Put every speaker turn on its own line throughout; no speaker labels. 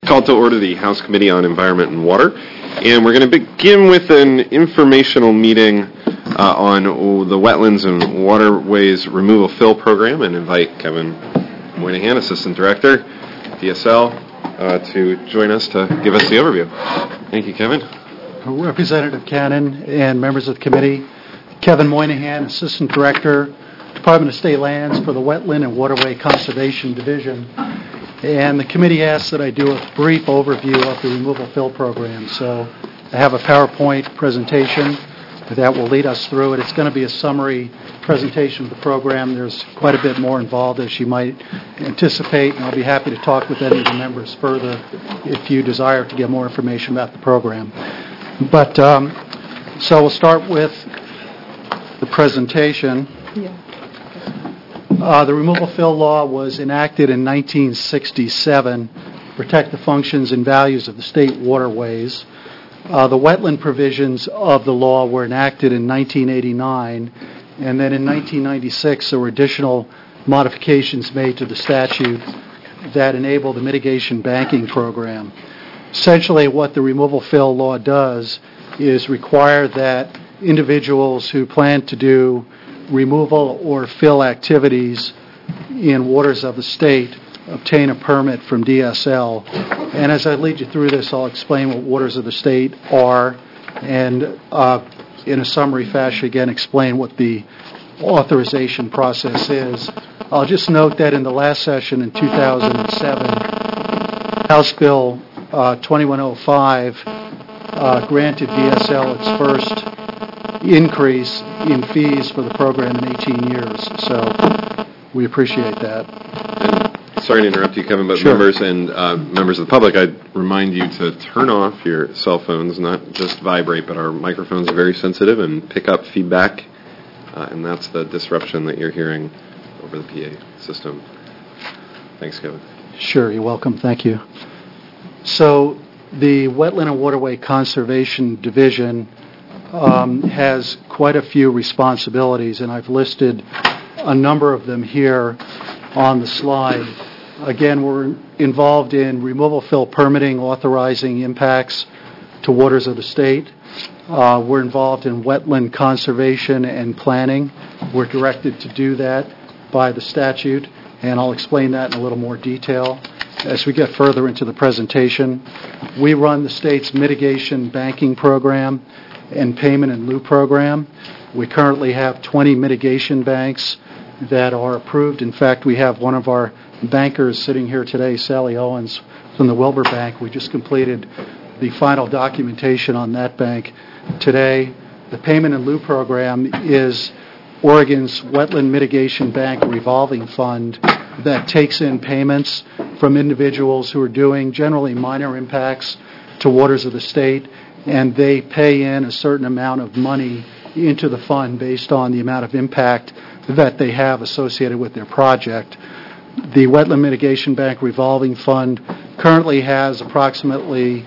Call to order the House Committee on Environment and Water, and we're going to begin with an informational meeting on the Wetlands and Waterways Removal Fill Program, and invite Kevin Moynihan, Assistant Director, DSL, to join us to give us the overview. Thank you, Kevin.
Representative Cannon and members of the committee, Kevin Moynihan, Assistant Director, Department of State Lands for the Wetland and Waterway Conservation Division. And the committee asks that I do a brief overview of the removal fill program. So I have a PowerPoint presentation that will lead us through it. It's going to be a summary presentation of the program. There's quite a bit more involved, as you might anticipate, and I'll be happy to talk with any of the members further if you desire to get more information about the program. But so we'll start with the presentation. Yeah. The removal fill law was enacted in 1967 to protect the functions and values of the state waterways. The wetland provisions of the law were enacted in 1989, and then in 1996 there were additional modifications made to the statute that enabled the mitigation banking program. Essentially, what the removal fill law does is require that individuals who plan to do removal or fill activities in waters of the state obtain a permit from DSL. And as I lead you through this, I'll explain what waters of the state are, and in a summary fashion, again, explain what the authorization process is. I'll just note that in the last session in 2007, House Bill 2105 granted DSL its first increase in fees for the program in 18 years. So we appreciate that.
And sorry to interrupt you, Kevin, but
sure.
members of the public, I'd remind you to turn off your cell phones, not just vibrate, but our microphones are very sensitive and pick up feedback, and that's the disruption that you're hearing over the PA system. Thanks, Kevin.
Sure, you're welcome. Thank you. So the Wetland and Waterway Conservation Division has quite a few responsibilities, and I've listed a number of them here on the slide. Again, we're involved in removal fill permitting, authorizing impacts to waters of the state. We're involved in wetland conservation and planning. We're directed to do that by the statute, and I'll explain that in a little more detail as we get further into the presentation. We run the state's mitigation banking program and payment in lieu program. We currently have 20 mitigation banks that are approved. In fact, we have one of our bankers sitting here today, Sally Owens from the Wilbur Bank. We just completed the final documentation on that bank today. The payment in lieu program is Oregon's Wetland Mitigation Bank revolving fund that takes in payments from individuals who are doing generally minor impacts to waters of the state, and they pay in a certain amount of money into the fund based on the amount of impact that they have associated with their project. The Wetland Mitigation Bank revolving fund currently has approximately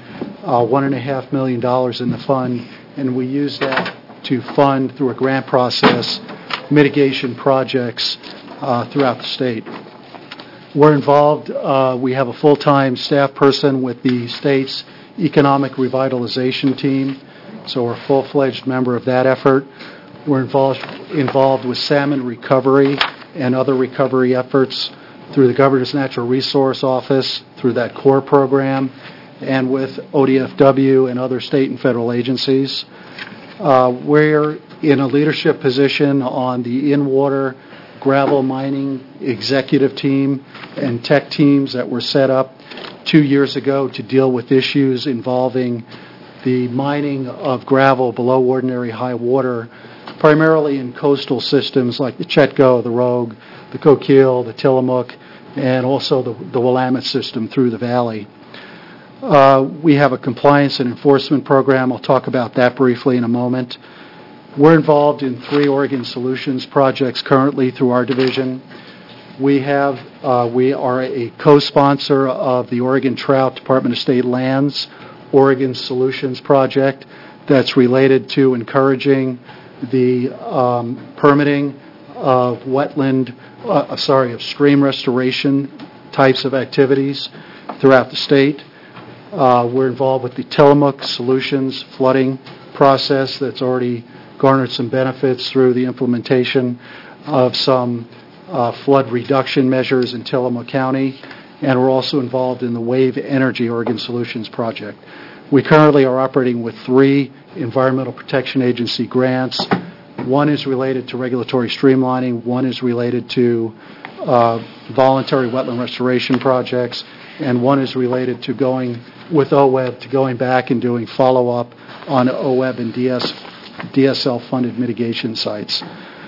$1.5 million in the fund, and we use that to fund, through a grant process, mitigation projects throughout the state. We're involved, we have a full-time staff person with the state's Economic Revitalization Team, so we're a full-fledged member of that effort. We're involved with salmon recovery and other recovery efforts through the Governor's Natural Resource Office, through that CORE program, and with ODFW and other state and federal agencies. We're in a leadership position on the in-water gravel mining executive team and tech teams that were set up 2 years ago to deal with issues involving the mining of gravel below ordinary high water, primarily in coastal systems like the Chetco, the Rogue, the Coquille, the Tillamook, and also the Willamette system through the valley. We have a compliance and enforcement program. I'll talk about that briefly in a moment. We're involved in 3 Oregon Solutions projects currently through our division. We are a co-sponsor of the Oregon Trout Department of State Lands Oregon Solutions project that's related to encouraging the permitting of stream restoration types of activities throughout the state. We're involved with the Tillamook Solutions flooding process that's already garnered some benefits through the implementation of some flood reduction measures in Tillamook County, and we're also involved in the Wave Energy Oregon Solutions project. We currently are operating with 3 Environmental Protection Agency grants. One is related to regulatory streamlining, one is related to voluntary wetland restoration projects, and one is related to going with OWEB to going back and doing follow-up on OWEB and DSL-funded mitigation sites.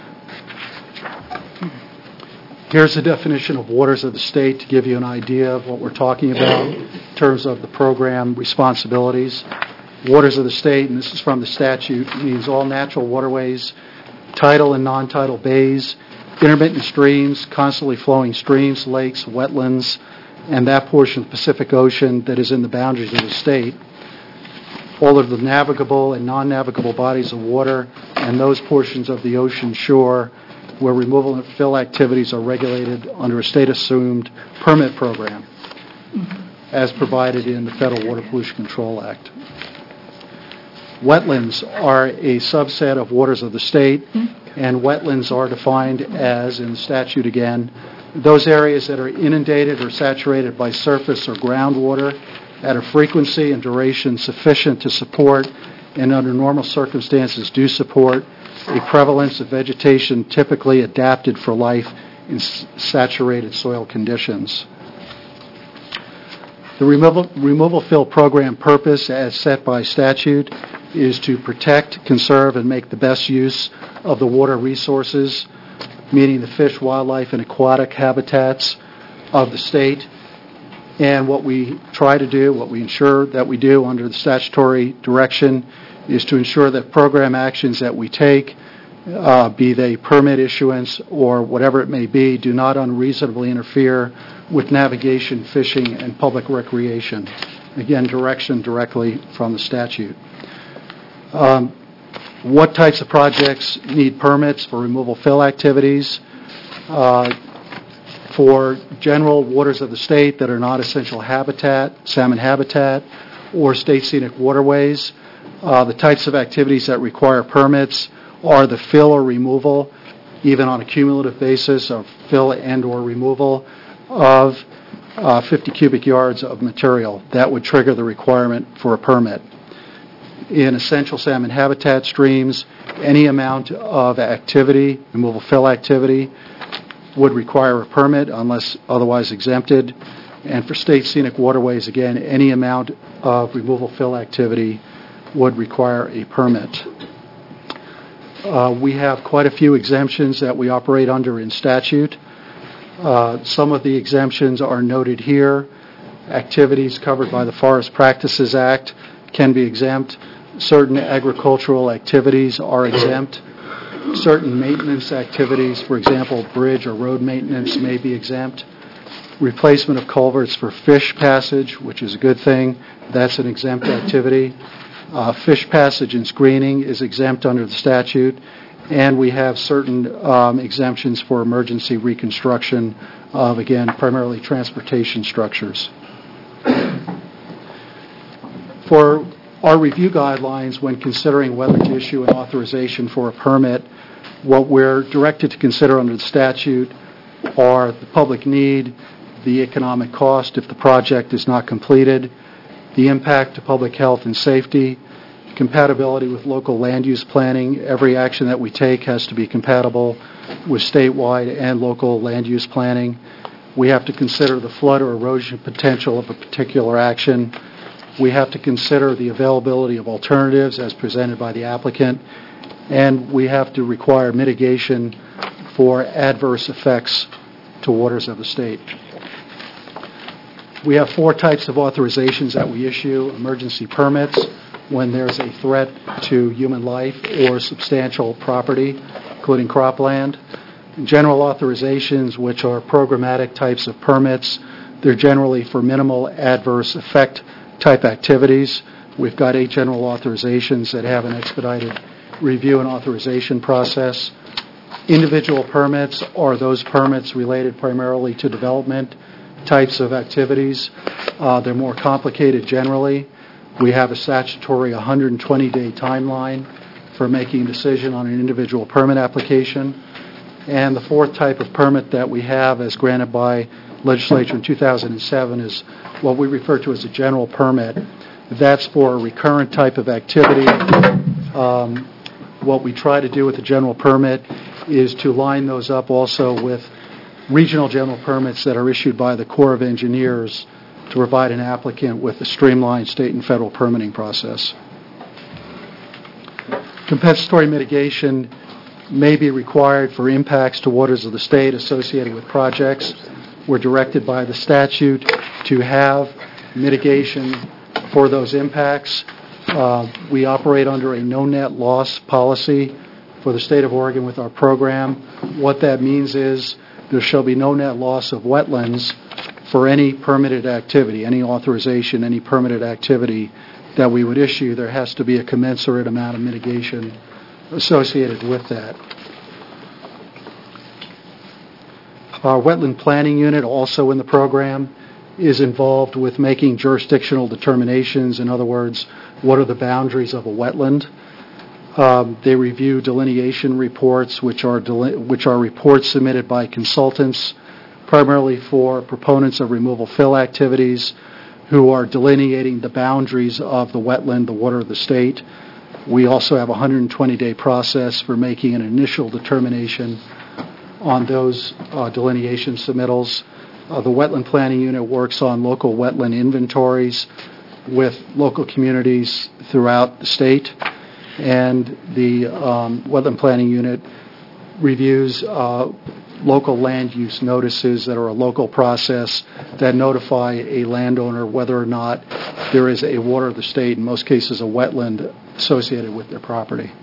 Here's the definition of waters of the state to give you an idea of what we're talking about in terms of the program responsibilities. Waters of the state, and this is from the statute, means all natural waterways, tidal and non-tidal bays, intermittent streams, constantly flowing streams, lakes, wetlands, and that portion of the Pacific Ocean that is in the boundaries of the state. All of the navigable and non-navigable bodies of water and those portions of the ocean shore where removal and fill activities are regulated under a state-assumed permit program as provided in the Federal Water Pollution Control Act. Wetlands are a subset of waters of the state, and wetlands are defined as, in the statute again, those areas that are inundated or saturated by surface or groundwater at a frequency and duration sufficient to support, and under normal circumstances do support, a prevalence of vegetation typically adapted for life in saturated soil conditions. The removal fill program purpose, as set by statute, is to protect, conserve, and make the best use of the water resources, meaning the fish, wildlife, and aquatic habitats of the state. And what we try to do, what we ensure that we do under the statutory direction, is to ensure that program actions that we take, be they permit issuance or whatever it may be, do not unreasonably interfere with navigation, fishing, and public recreation. Again, direction directly from the statute. What types of projects need permits for removal fill activities? For general waters of the state that are not essential habitat, salmon habitat, or state scenic waterways, the types of activities that require permits are the fill or removal, even on a cumulative basis of fill and or removal of 50 cubic yards of material. That would trigger the requirement for a permit. In essential salmon habitat streams, any amount of activity, removal fill activity, would require a permit unless otherwise exempted. And for state scenic waterways, again, any amount of removal fill activity would require a permit. We have quite a few exemptions that we operate under in statute. Some of the exemptions are noted here. Activities covered by the Forest Practices Act can be exempt. Certain agricultural activities are exempt. Certain maintenance activities, for example, bridge or road maintenance, may be exempt. Replacement of culverts for fish passage, which is a good thing, that's an exempt activity. Fish passage and screening is exempt under the statute, and we have certain exemptions for emergency reconstruction of, again, primarily transportation structures. For our review guidelines when considering whether to issue an authorization for a permit, what we're directed to consider under the statute are the public need, the economic cost if the project is not completed, the impact to public health and safety, compatibility with local land use planning. Every action that we take has to be compatible with statewide and local land use planning. We have to consider the flood or erosion potential of a particular action. We have to consider the availability of alternatives as presented by the applicant, and we have to require mitigation for adverse effects to waters of the state. We have 4 types of authorizations that we issue: emergency permits, when there's a threat to human life or substantial property, including cropland. General authorizations, which are programmatic types of permits, they're generally for minimal adverse effect type activities. We've got 8 general authorizations that have an expedited review and authorization process. Individual permits are those permits related primarily to development, types of activities. They're more complicated generally. We have a statutory 120-day timeline for making a decision on an individual permit application. And the fourth type of permit that we have, as granted by legislature in 2007, is what we refer to as a general permit. That's for a recurrent type of activity. What we try to do with the general permit is to line those up also with regional general permits that are issued by the Corps of Engineers to provide an applicant with a streamlined state and federal permitting process. Compensatory mitigation may be required for impacts to waters of the state associated with projects. We're directed by the statute to have mitigation for those impacts. We operate under a no net loss policy for the state of Oregon with our program. What that means is there shall be no net loss of wetlands for any permitted activity, any authorization, any permitted activity that we would issue. There has to be a commensurate amount of mitigation associated with that. Our wetland planning unit, also in the program, is involved with making jurisdictional determinations. In other words, what are the boundaries of a wetland? They review delineation reports, which are reports submitted by consultants, primarily for proponents of removal fill activities, who are delineating the boundaries of the wetland, the water of the state. We also have a 120-day process for making an initial determination on those delineation submittals. The Wetland Planning Unit works on local wetland inventories with local communities throughout the state, and the Wetland Planning Unit reviews local land use notices that are a local process that notify a landowner whether or not there is a water of the state, in most cases a wetland, associated with their property.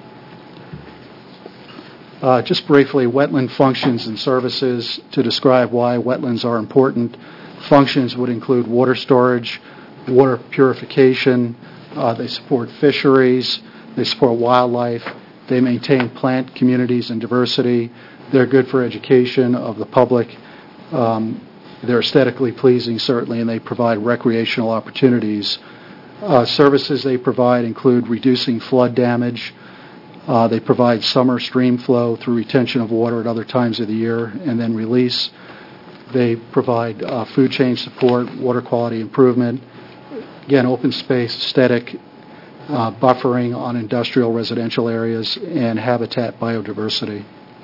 Just briefly, wetland functions and services to describe why wetlands are important. Functions would include water storage, water purification, they support fisheries, they support wildlife, they maintain plant communities and diversity, they're good for education of the public, they're aesthetically pleasing certainly, and they provide recreational opportunities. Services they provide include reducing flood damage. They provide summer stream flow through retention of water at other times of the year and then release. They provide food chain support, water quality improvement, again, open space, aesthetic, buffering on industrial residential areas, and habitat biodiversity.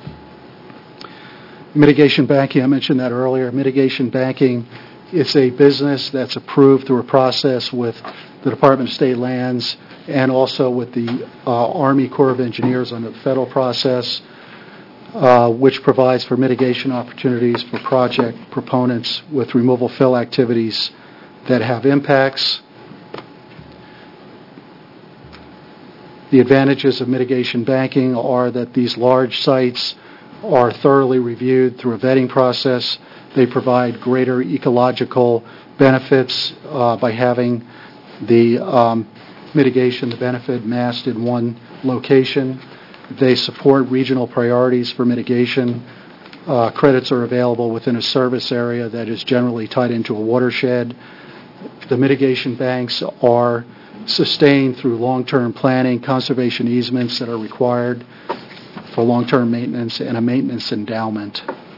Mitigation banking, I mentioned that earlier. Mitigation banking, it's a business that's approved through a process with the Department of State Lands and also with the Army Corps of Engineers under the federal process, which provides for mitigation opportunities for project proponents with removal fill activities that have impacts. The advantages of mitigation banking are that these large sites are thoroughly reviewed through a vetting process. They provide greater ecological benefits by having the mitigation, the benefit massed in one location. They support regional priorities for mitigation. Credits are available within a service area that is generally tied into a watershed. The mitigation banks are sustained through long-term planning, conservation easements that are required for long-term maintenance, and a maintenance endowment.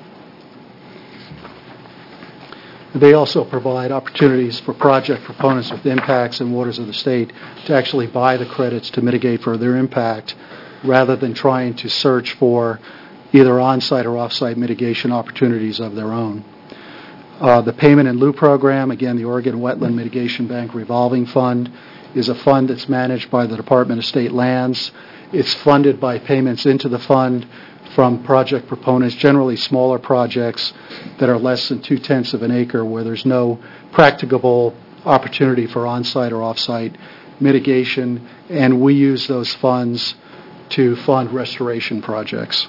They also provide opportunities for project proponents with impacts in waters of the state to actually buy the credits to mitigate for their impact rather than trying to search for either on-site or off-site mitigation opportunities of their own. The Payment in Lieu program, again, the Oregon Wetland Mitigation Bank Revolving Fund, is a fund that's managed by the Department of State Lands. It's funded by payments into the fund from project proponents, generally smaller projects that are less than 0.2 of an acre where there's no practicable opportunity for on-site or off-site mitigation, and we use those funds to fund restoration projects.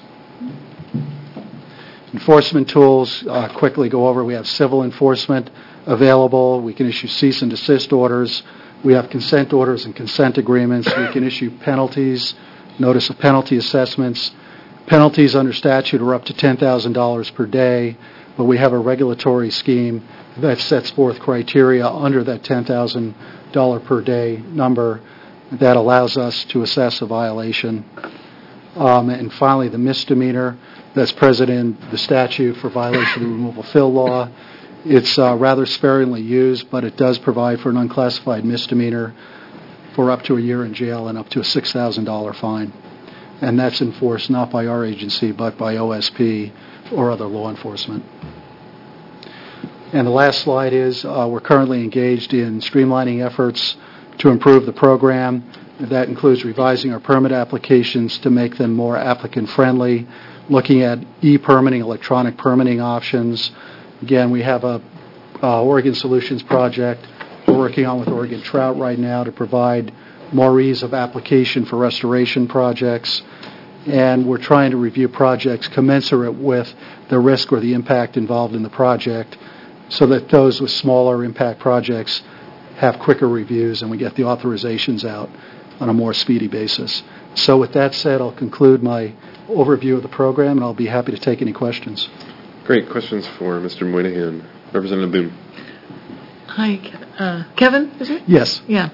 Enforcement tools, quickly go over. We have civil enforcement available. We can issue cease and desist orders. We have consent orders and consent agreements. We can issue penalties, notice of penalty assessments. Penalties under statute are up to $10,000 per day. but we have a regulatory scheme that sets forth criteria under that $10,000 per day number that allows us to assess a violation. And finally, the misdemeanor that's present in the statute for violation of the removal fill law. It's rather sparingly used, but it does provide for an unclassified misdemeanor for up to a year in jail and up to a $6,000 fine. And that's enforced not by our agency, but by OSP or other law enforcement. And the last slide is we're currently engaged in streamlining efforts to improve the program. That includes revising our permit applications to make them more applicant-friendly, looking at e-permitting, electronic permitting options. Again, we have a Oregon Solutions project we're working on with Oregon Trout right now to provide more ease of application for restoration projects. And we're trying to review projects commensurate with the risk or the impact involved in the project so that those with smaller impact projects have quicker reviews and we get the authorizations out on a more speedy basis. So with that said, I'll conclude my overview of the program, and I'll be happy to take any questions.
Great. Questions for Mr. Moynihan. Representative Boone.
Hi, Kevin, is it?
Yes.
Yeah.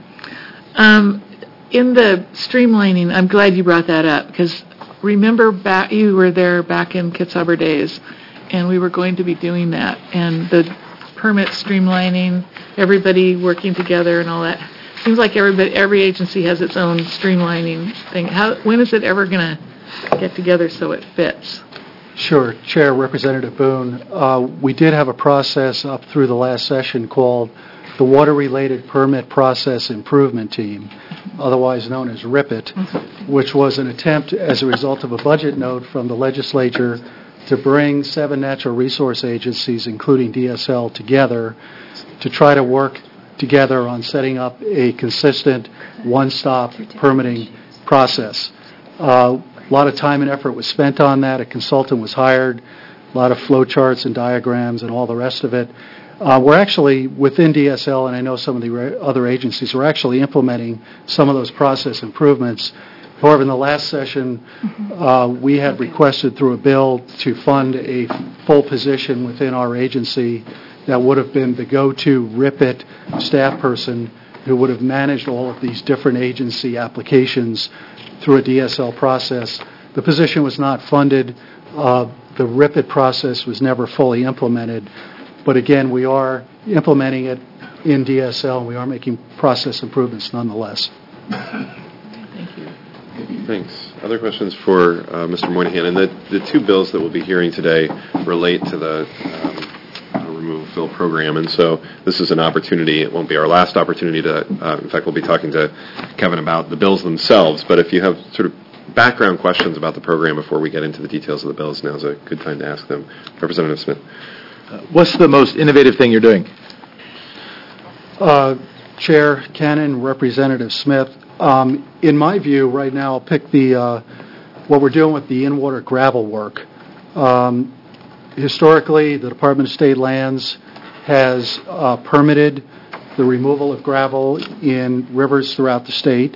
In the streamlining, I'm glad you brought that up, because remember you were there back in Kitzhaber days, and we were going to be doing that, and the permit streamlining, everybody working together and all that. Seems like every agency has its own streamlining thing. When is it ever going to get together so it fits?
Sure. Chair, Representative Boone, we did have a process up through the last session called the Water-Related Permit Process Improvement Team, otherwise known as RIPIT, which was an attempt as a result of a budget note from the legislature to bring 7 natural resource agencies, including DSL, together to try to work together on setting up a consistent one-stop permitting process. A lot of time and effort was spent on that. A consultant was hired, a lot of flow charts and diagrams and all the rest of it. We're actually, within DSL, and I know some of the other agencies, we're actually implementing some of those process improvements. However, in the last session, we had requested through a bill to fund a full position within our agency that would have been the go-to RIPIT staff person who would have managed all of these different agency applications through a DSL process. The position was not funded. The RIPIT process was never fully implemented. But again, we are implementing it in DSL, and we are making process improvements nonetheless.
Thank you.
Thanks. Other questions for Mr. Moynihan? And the 2 bills that we'll be hearing today relate to the removal fill program, and so this is an opportunity. It won't be our last opportunity to, in fact, we'll be talking to Kevin about the bills themselves, but if you have sort of background questions about the program before we get into the details of the bills, now's a good time to ask them. Representative Smith.
What's the most innovative thing you're doing?
Chair Cannon, Representative Smith, in my view, right now, I'll pick what we're doing with the in-water gravel work. Historically, the Department of State Lands has permitted the removal of gravel in rivers throughout the state.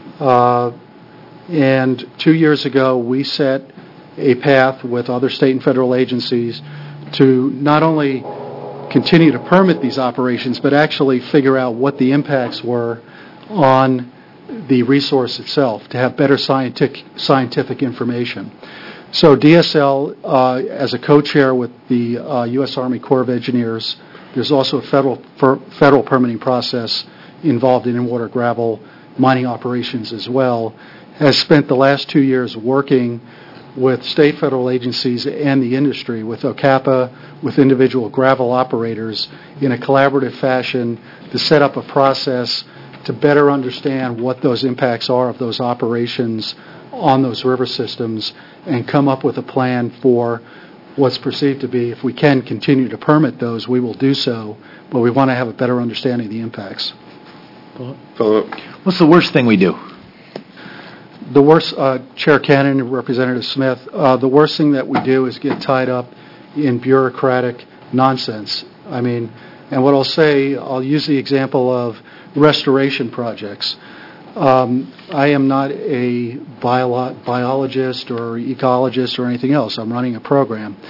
And 2 years ago, we set a path with other state and federal agencies to not only continue to permit these operations, but actually figure out what the impacts were on the resource itself, to have better scientific information. So DSL, as a co-chair with the U.S. Army Corps of Engineers, there's also a federal permitting process involved in in-water gravel mining operations as well, has spent the last 2 years working with state federal agencies and the industry, with OCAPA, with individual gravel operators, in a collaborative fashion to set up a process to better understand what those impacts are of those operations on those river systems and come up with a plan for what's perceived to be, if we can continue to permit those, we will do so, but we want to have a better understanding of the impacts.
Follow up.
What's the worst thing we do?
The worst, Chair Cannon and Representative Smith, the worst thing that we do is get tied up in bureaucratic nonsense. I mean, and what I'll say, I'll use the example of restoration projects. I am not a biologist or ecologist or anything else. I'm running a program.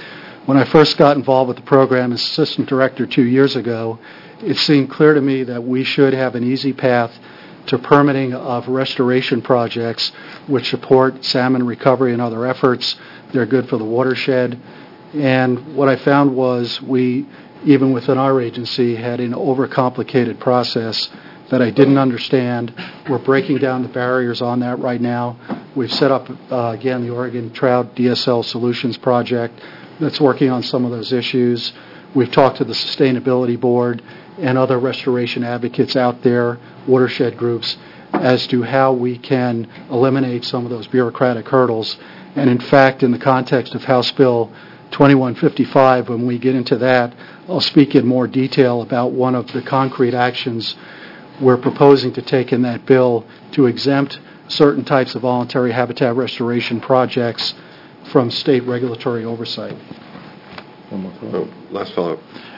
When I first got involved with the program as assistant director 2 years ago, it seemed clear to me that we should have an easy path to permitting of restoration projects which support salmon recovery and other efforts. They're good for the watershed. And what I found was we, even within our agency, had an overcomplicated process that I didn't understand. We're breaking down the barriers on that right now. We've set up, again, the Oregon Trout DSL Solutions Project that's working on some of those issues. We've talked to the Sustainability Board and other restoration advocates out there, watershed groups, as to how we can eliminate some of those bureaucratic hurdles. And in fact, in the context of House Bill 2155, when we get into that, I'll speak in more detail about one of the concrete actions we're proposing to take in that bill to exempt certain types of voluntary habitat restoration projects from state regulatory oversight.
One more follow-up.
Last follow-up.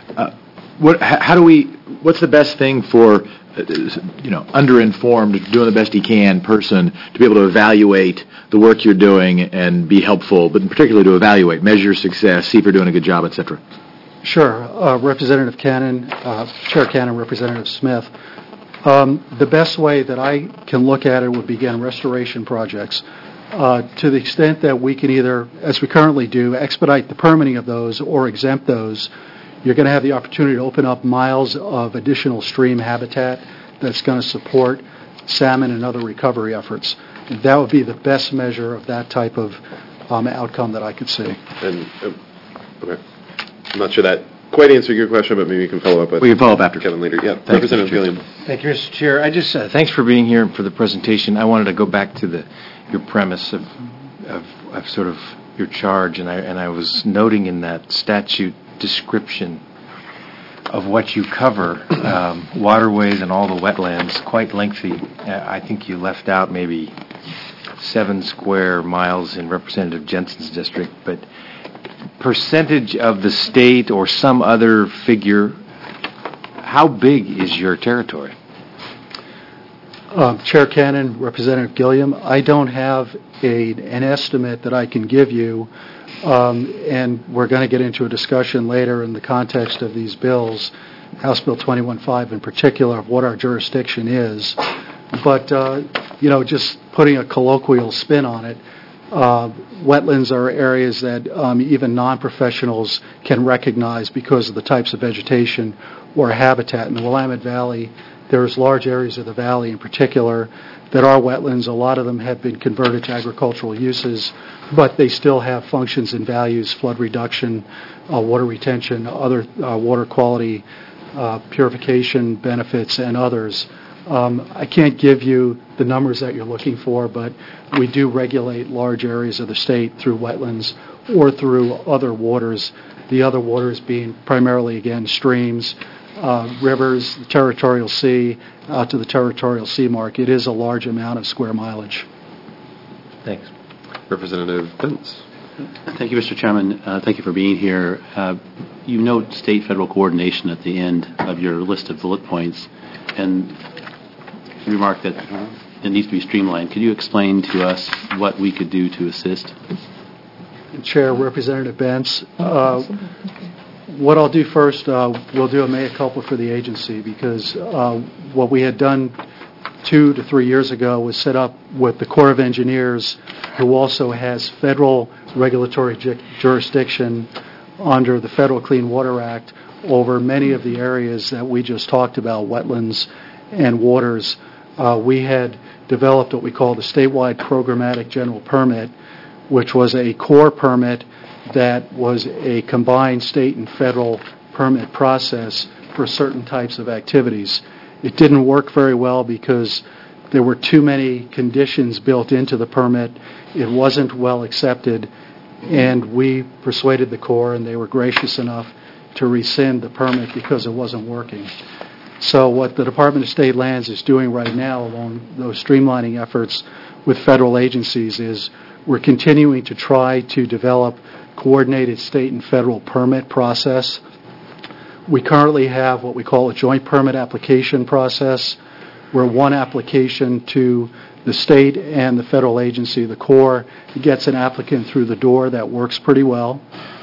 What's the best thing for, underinformed, doing the best he can person to be able to evaluate the work you're doing and be helpful, but in particular to evaluate, measure success, see if you're doing a good job, et cetera?
Sure. Representative Cannon, Chair Cannon, Representative Smith. The best way that I can look at it would be, again, restoration projects. To the extent that we can either, as we currently do, expedite the permitting of those or exempt those, you're going to have the opportunity to open up miles of additional stream habitat that's going to support salmon and other recovery efforts. And that would be the best measure of that type of outcome that I could see.
And okay, I'm not sure that quite answered your question, but maybe you can follow up with.
We can follow up after
Kevin later. Yeah,
Thank
Representative
you,
Gilliam.
Thank you, Mr. Chair. Thanks for being here and for the presentation. I wanted to go back to your premise of sort of your charge, and I was noting in that statute description of what you cover, waterways and all the wetlands, quite lengthy. I think you left out maybe 7 square miles in Representative Jensen's district, but percentage of the state or some other figure, how big is your territory?
Chair Cannon, Representative Gilliam, I don't have an estimate that I can give you, and we're going to get into a discussion later in the context of these bills, House Bill 2155 in particular, of what our jurisdiction is. But, just putting a colloquial spin on it, wetlands are areas that even non-professionals can recognize because of the types of vegetation or habitat. In the Willamette Valley, there's large areas of the valley in particular that are wetlands. A lot of them have been converted to agricultural uses, but they still have functions and values, flood reduction, water retention, other water quality, purification benefits, and others. I can't give you the numbers that you're looking for, but we do regulate large areas of the state through wetlands or through other waters, the other waters being primarily, again, streams, rivers, the territorial sea, out to the territorial sea mark. It is a large amount of square mileage.
Thanks.
Representative Pence.
Thank you, Mr. Chairman. Thank you for being here. You note state-federal coordination at the end of your list of bullet points, and remark that it needs to be streamlined. Could you explain to us what we could do to assist?
Chair, Representative Bentz, what I'll do first, we'll do a mea culpa for the agency, because what we had done 2 to 3 years ago was set up with the Corps of Engineers, who also has federal regulatory jurisdiction under the Federal Clean Water Act over many of the areas that we just talked about, wetlands and waters. We had developed what we call the statewide programmatic general permit, which was a core permit that was a combined state and federal permit process for certain types of activities. It didn't work very well because there were too many conditions built into the permit. It wasn't well accepted, and we persuaded the Corps, and they were gracious enough to rescind the permit because it wasn't working. So what the Department of State Lands is doing right now along those streamlining efforts with federal agencies is we're continuing to try to develop coordinated state and federal permit process. We currently have what we call a joint permit application process, where one application to the state and the federal agency, the Corps, gets an applicant through the door. That works pretty well.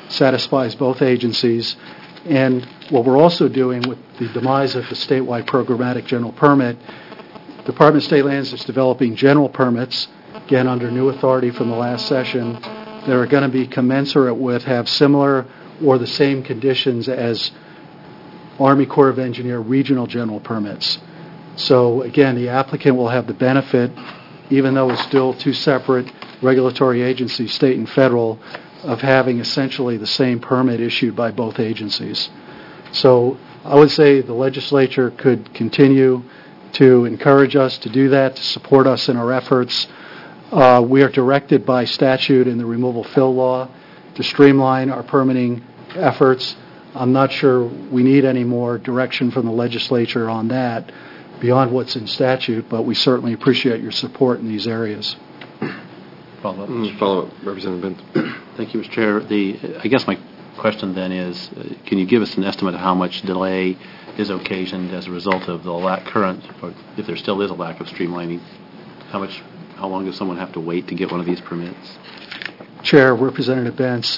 satisfies both agencies. And what we're also doing with the demise of the statewide programmatic general permit, Department of State Lands is developing general permits, again under new authority from the last session, that are going to be commensurate with, have similar or the same conditions as Army Corps of Engineer regional general permits. So again, the applicant will have the benefit, even though it's still two separate regulatory agencies, state and federal, of having essentially the same permit issued by both agencies. So I would say the legislature could continue to encourage us to do that, to support us in our efforts. We are directed by statute in the removal fill law to streamline our permitting efforts. I'm not sure we need any more direction from the legislature on that beyond what's in statute, but we certainly appreciate your support in these areas.
Follow up, Representative Bent.
Thank you, Mr. Chair. I guess my question then is, can you give us an estimate of how much delay is occasioned as a result of the current, or if there still is a lack of streamlining? How long does someone have to wait to get one of these permits?
Chair, Representative Bentz.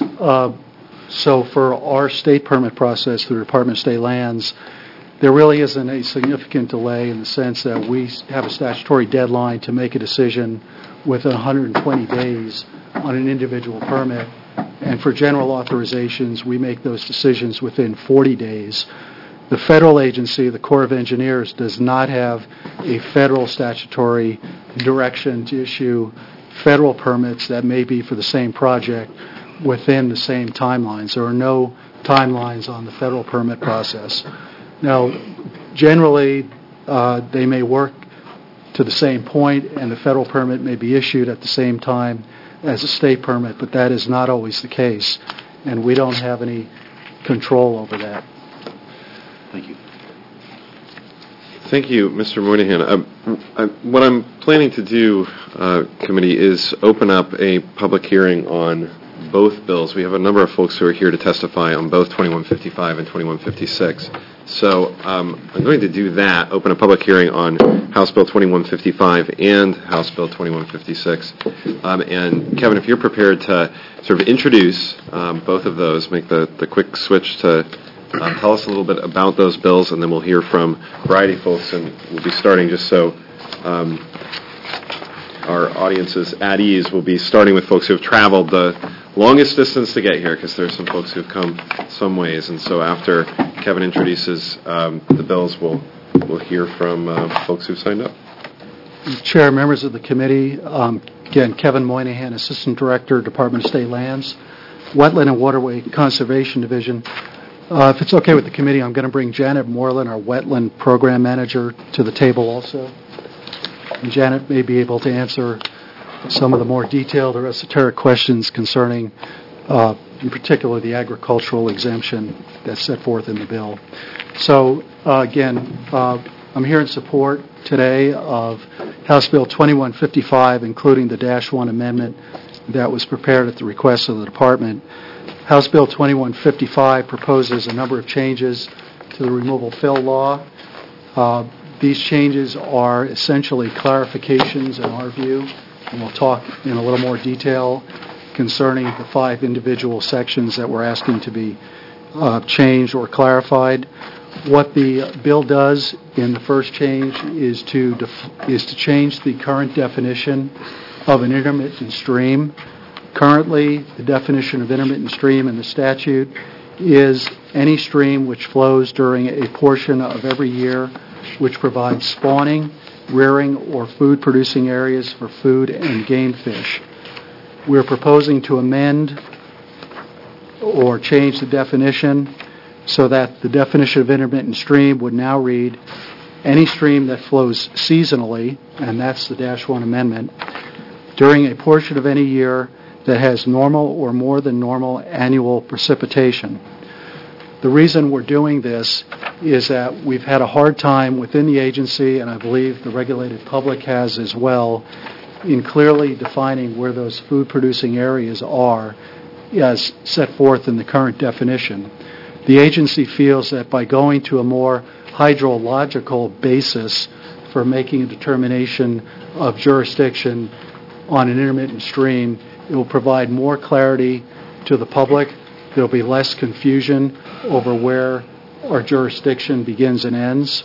So for our state permit process through the Department of State Lands, there really isn't a significant delay in the sense that we have a statutory deadline to make a decision within 120 days on an individual permit. And for general authorizations, we make those decisions within 40 days. The federal agency, the Corps of Engineers, does not have a federal statutory direction to issue federal permits that may be for the same project within the same timelines. There are no timelines on the federal permit process. Now, generally, they may work to the same point, and the federal permit may be issued at the same time as a state permit, but that is not always the case, and we don't have any control over that.
Thank you.
Thank you, Mr. Moynihan. What I'm planning to do, committee, is open up a public hearing on both bills. We have a number of folks who are here to testify on both 2155 and 2156. So I'm going to do that, open a public hearing on House Bill 2155 and House Bill 2156. And Kevin, if you're prepared to sort of introduce both of those, make the quick switch to tell us a little bit about those bills, and then we'll hear from a variety of folks, and we'll be starting just so our audience is at ease. We'll be starting with folks who have traveled the longest distance to get here, because there are some folks who have come some ways. And so after Kevin introduces the bills, we'll hear from folks who've signed up.
Chair, members of the committee, again, Kevin Moynihan, Assistant Director, Department of State Lands, Wetland and Waterway Conservation Division. If it's okay with the committee, I'm going to bring Janet Moreland, our Wetland Program Manager, to the table also. And Janet may be able to answer some of the more detailed or esoteric questions concerning, in particular, the agricultural exemption that's set forth in the bill. So, again, I'm here in support today of House Bill 2155, including the -1 amendment that was prepared at the request of the Department. House Bill 2155 proposes a number of changes to the removal fill law. These changes are essentially clarifications in our view, and we'll talk in a little more detail concerning the 5 individual sections that we're asking to be changed or clarified. What the bill does in the first change is to change the current definition of an intermittent stream. Currently, the definition of intermittent stream in the statute is any stream which flows during a portion of every year which provides spawning, rearing, or food-producing areas for food and game fish. We're proposing to amend or change the definition so that the definition of intermittent stream would now read any stream that flows seasonally, and that's the -1 amendment, during a portion of any year that has normal or more than normal annual precipitation. The reason we're doing this is that we've had a hard time within the agency, and I believe the regulated public has as well, in clearly defining where those food-producing areas are as set forth in the current definition. The agency feels that by going to a more hydrological basis for making a determination of jurisdiction on an intermittent stream, it will provide more clarity to the public There'll be less confusion over where our jurisdiction begins and ends.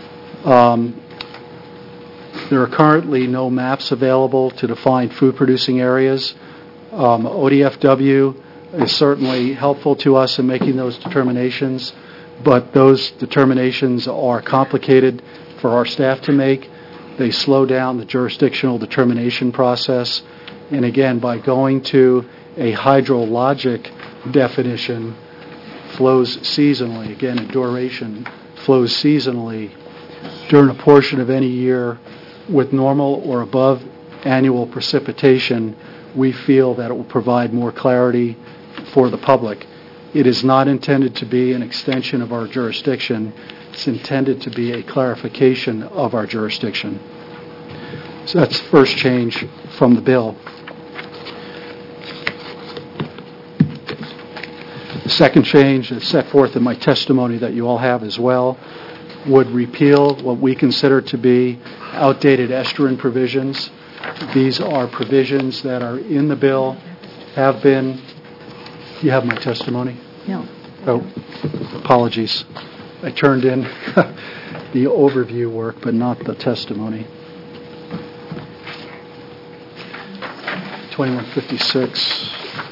There are currently no maps available to define food-producing areas. ODFW is certainly helpful to us in making those determinations, but those determinations are complicated for our staff to make. They slow down the jurisdictional determination process. And again, by going to a hydrologic definition, flows seasonally, again, a duration, flows seasonally during a portion of any year with normal or above annual precipitation, we feel that it will provide more clarity for the public. It is not intended to be an extension of our jurisdiction. It's intended to be a clarification of our jurisdiction. So that's the first change from the bill. The second change that's set forth in my testimony that you all have as well would repeal what we consider to be outdated estuarine provisions. These are provisions that are in the bill, have been. You have my testimony?
No.
Oh, apologies. I turned in the overview work, but not the testimony. 2156.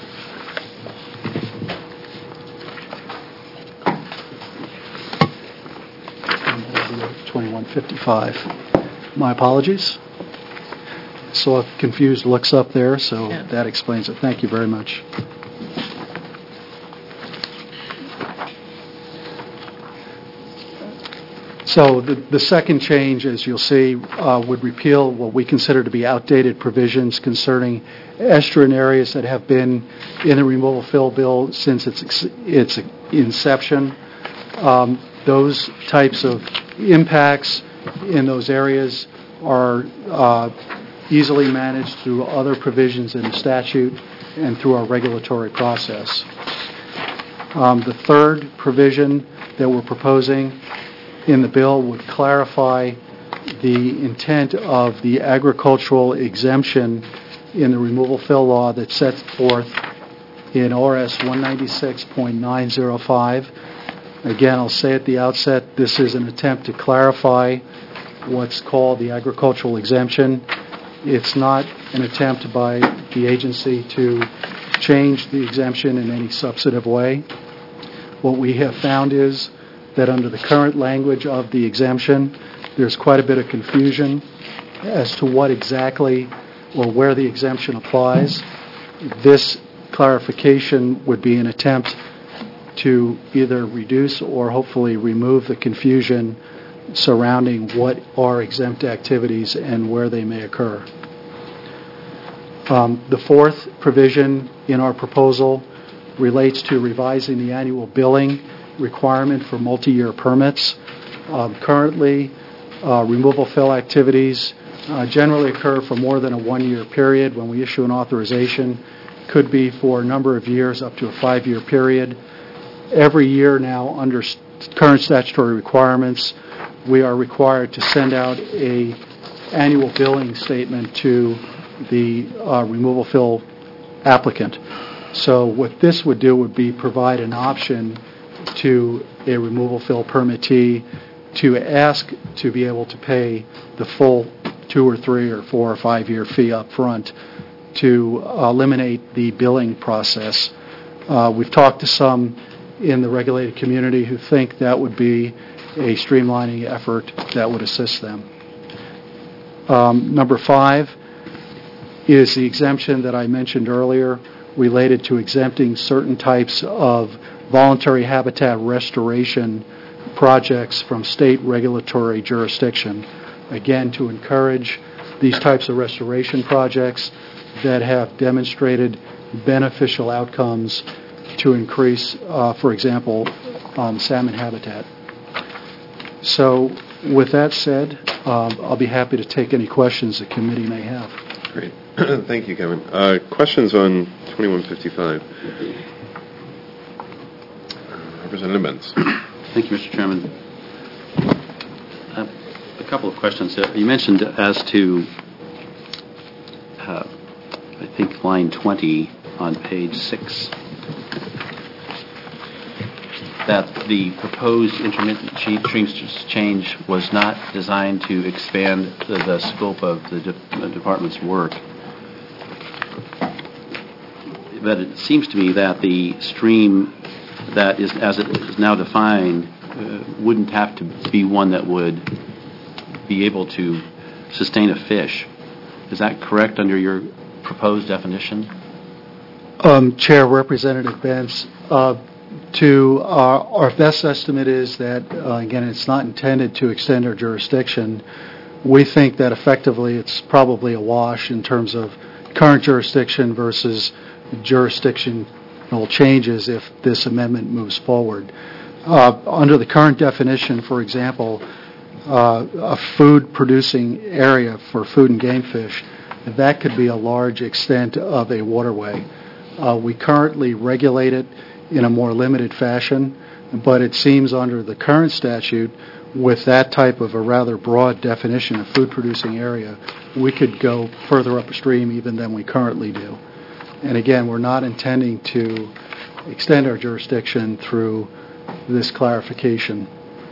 $21.55. My apologies. Saw a confused looks up there, so that explains it. Thank you very much. So the second change, as you'll see, would repeal what we consider to be outdated provisions concerning estuarine areas that have been in the removal fill bill since its inception. Those types of impacts in those areas are easily managed through other provisions in the statute and through our regulatory process. The third provision that we're proposing in the bill would clarify the intent of the agricultural exemption in the removal fill law that's set forth in ORS 196.905. Again, I'll say at the outset, this is an attempt to clarify what's called the agricultural exemption. It's not an attempt by the agency to change the exemption in any substantive way. What we have found is that under the current language of the exemption, there's quite a bit of confusion as to what exactly or where the exemption applies. This clarification would be an attempt to either reduce or hopefully remove the confusion surrounding what are exempt activities and where they may occur. The fourth provision in our proposal relates to revising the annual billing requirement for multi-year permits. Currently, removal fill activities generally occur for more than a one-year period. When we issue an authorization, could be for a number of years, up to a 5-year period. Every year now, under current statutory requirements, we are required to send out an annual billing statement to the removal fill applicant. So what this would do would be provide an option to a removal fill permittee to ask to be able to pay the full 2 or 3 or 4 or 5 year fee up front to eliminate the billing process. We've talked to some in the regulated community who think that would be a streamlining effort that would assist them. Number 5 is the exemption that I mentioned earlier related to exempting certain types of voluntary habitat restoration projects from state regulatory jurisdiction. Again, to encourage these types of restoration projects that have demonstrated beneficial outcomes to increase, for example, salmon habitat. So with that said, I'll be happy to take any questions the committee may have.
Great. Thank you, Kevin. Questions on 2155? Representative Benz.
Thank you, Mr. Chairman. A couple of questions. You mentioned as to, I think, line 20 on page 6, that the proposed intermittent stream change was not designed to expand the scope of the department's work. But it seems to me that the stream that is, as it is now defined, wouldn't have to be one that would be able to sustain a fish. Is that correct under your proposed definition?
Chair, Representative Bentz, our best estimate is that, again, it's not intended to extend our jurisdiction. We think that effectively it's probably a wash in terms of current jurisdiction versus jurisdictional changes if this amendment moves forward. Under the current definition, for example, a food-producing area for food and game fish, that could be a large extent of a waterway. We currently regulate it in a more limited fashion, but it seems under the current statute, with that type of a rather broad definition of food-producing area, we could go further upstream even than we currently do. And again, we're not intending to extend our jurisdiction through this clarification.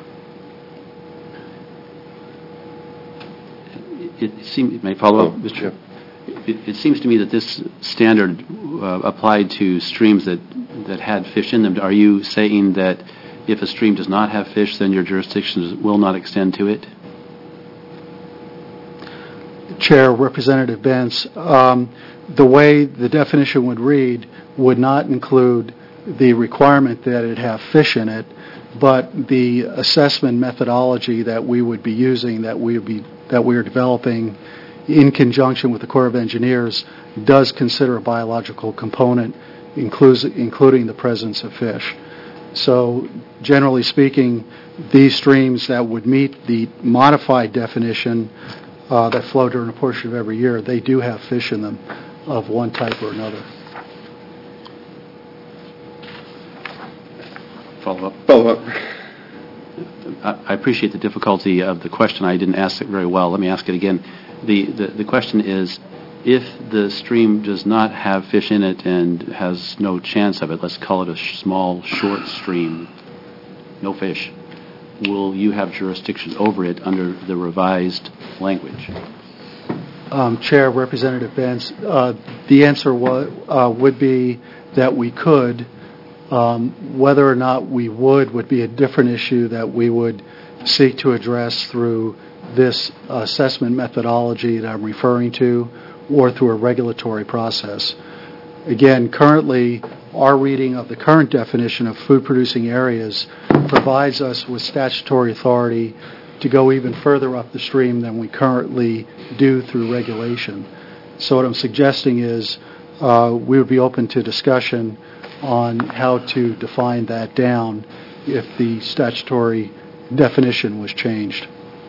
May I follow up, Mr.
Sure.
It seems to me that this standard applied to streams that had fish in them. Are you saying that if a stream does not have fish, then your jurisdiction will not extend to it?
Chair, Representative Bentz, the way the definition would read would not include the requirement that it have fish in it, but the assessment methodology that we would be using, that we are developing in conjunction with the Corps of Engineers, does consider a biological component, including the presence of fish. So, generally speaking, these streams that would meet the modified definition that flow during a portion of every year, they do have fish in them of one type or another.
Follow up.
I appreciate the difficulty of the question. I didn't ask it very well. Let me ask it again. The question is, if the stream does not have fish in it and has no chance of it, let's call it a small, short stream, no fish, will you have jurisdiction over it under the revised language?
Chair, Representative Bentz, the answer would be that we could. Whether or not we would be a different issue that we would seek to address through this assessment methodology that I'm referring to, or through a regulatory process. Again, currently, our reading of the current definition of food-producing areas provides us with statutory authority to go even further up the stream than we currently do through regulation. So what I'm suggesting is we would be open to discussion on how to define that down if the statutory definition was changed.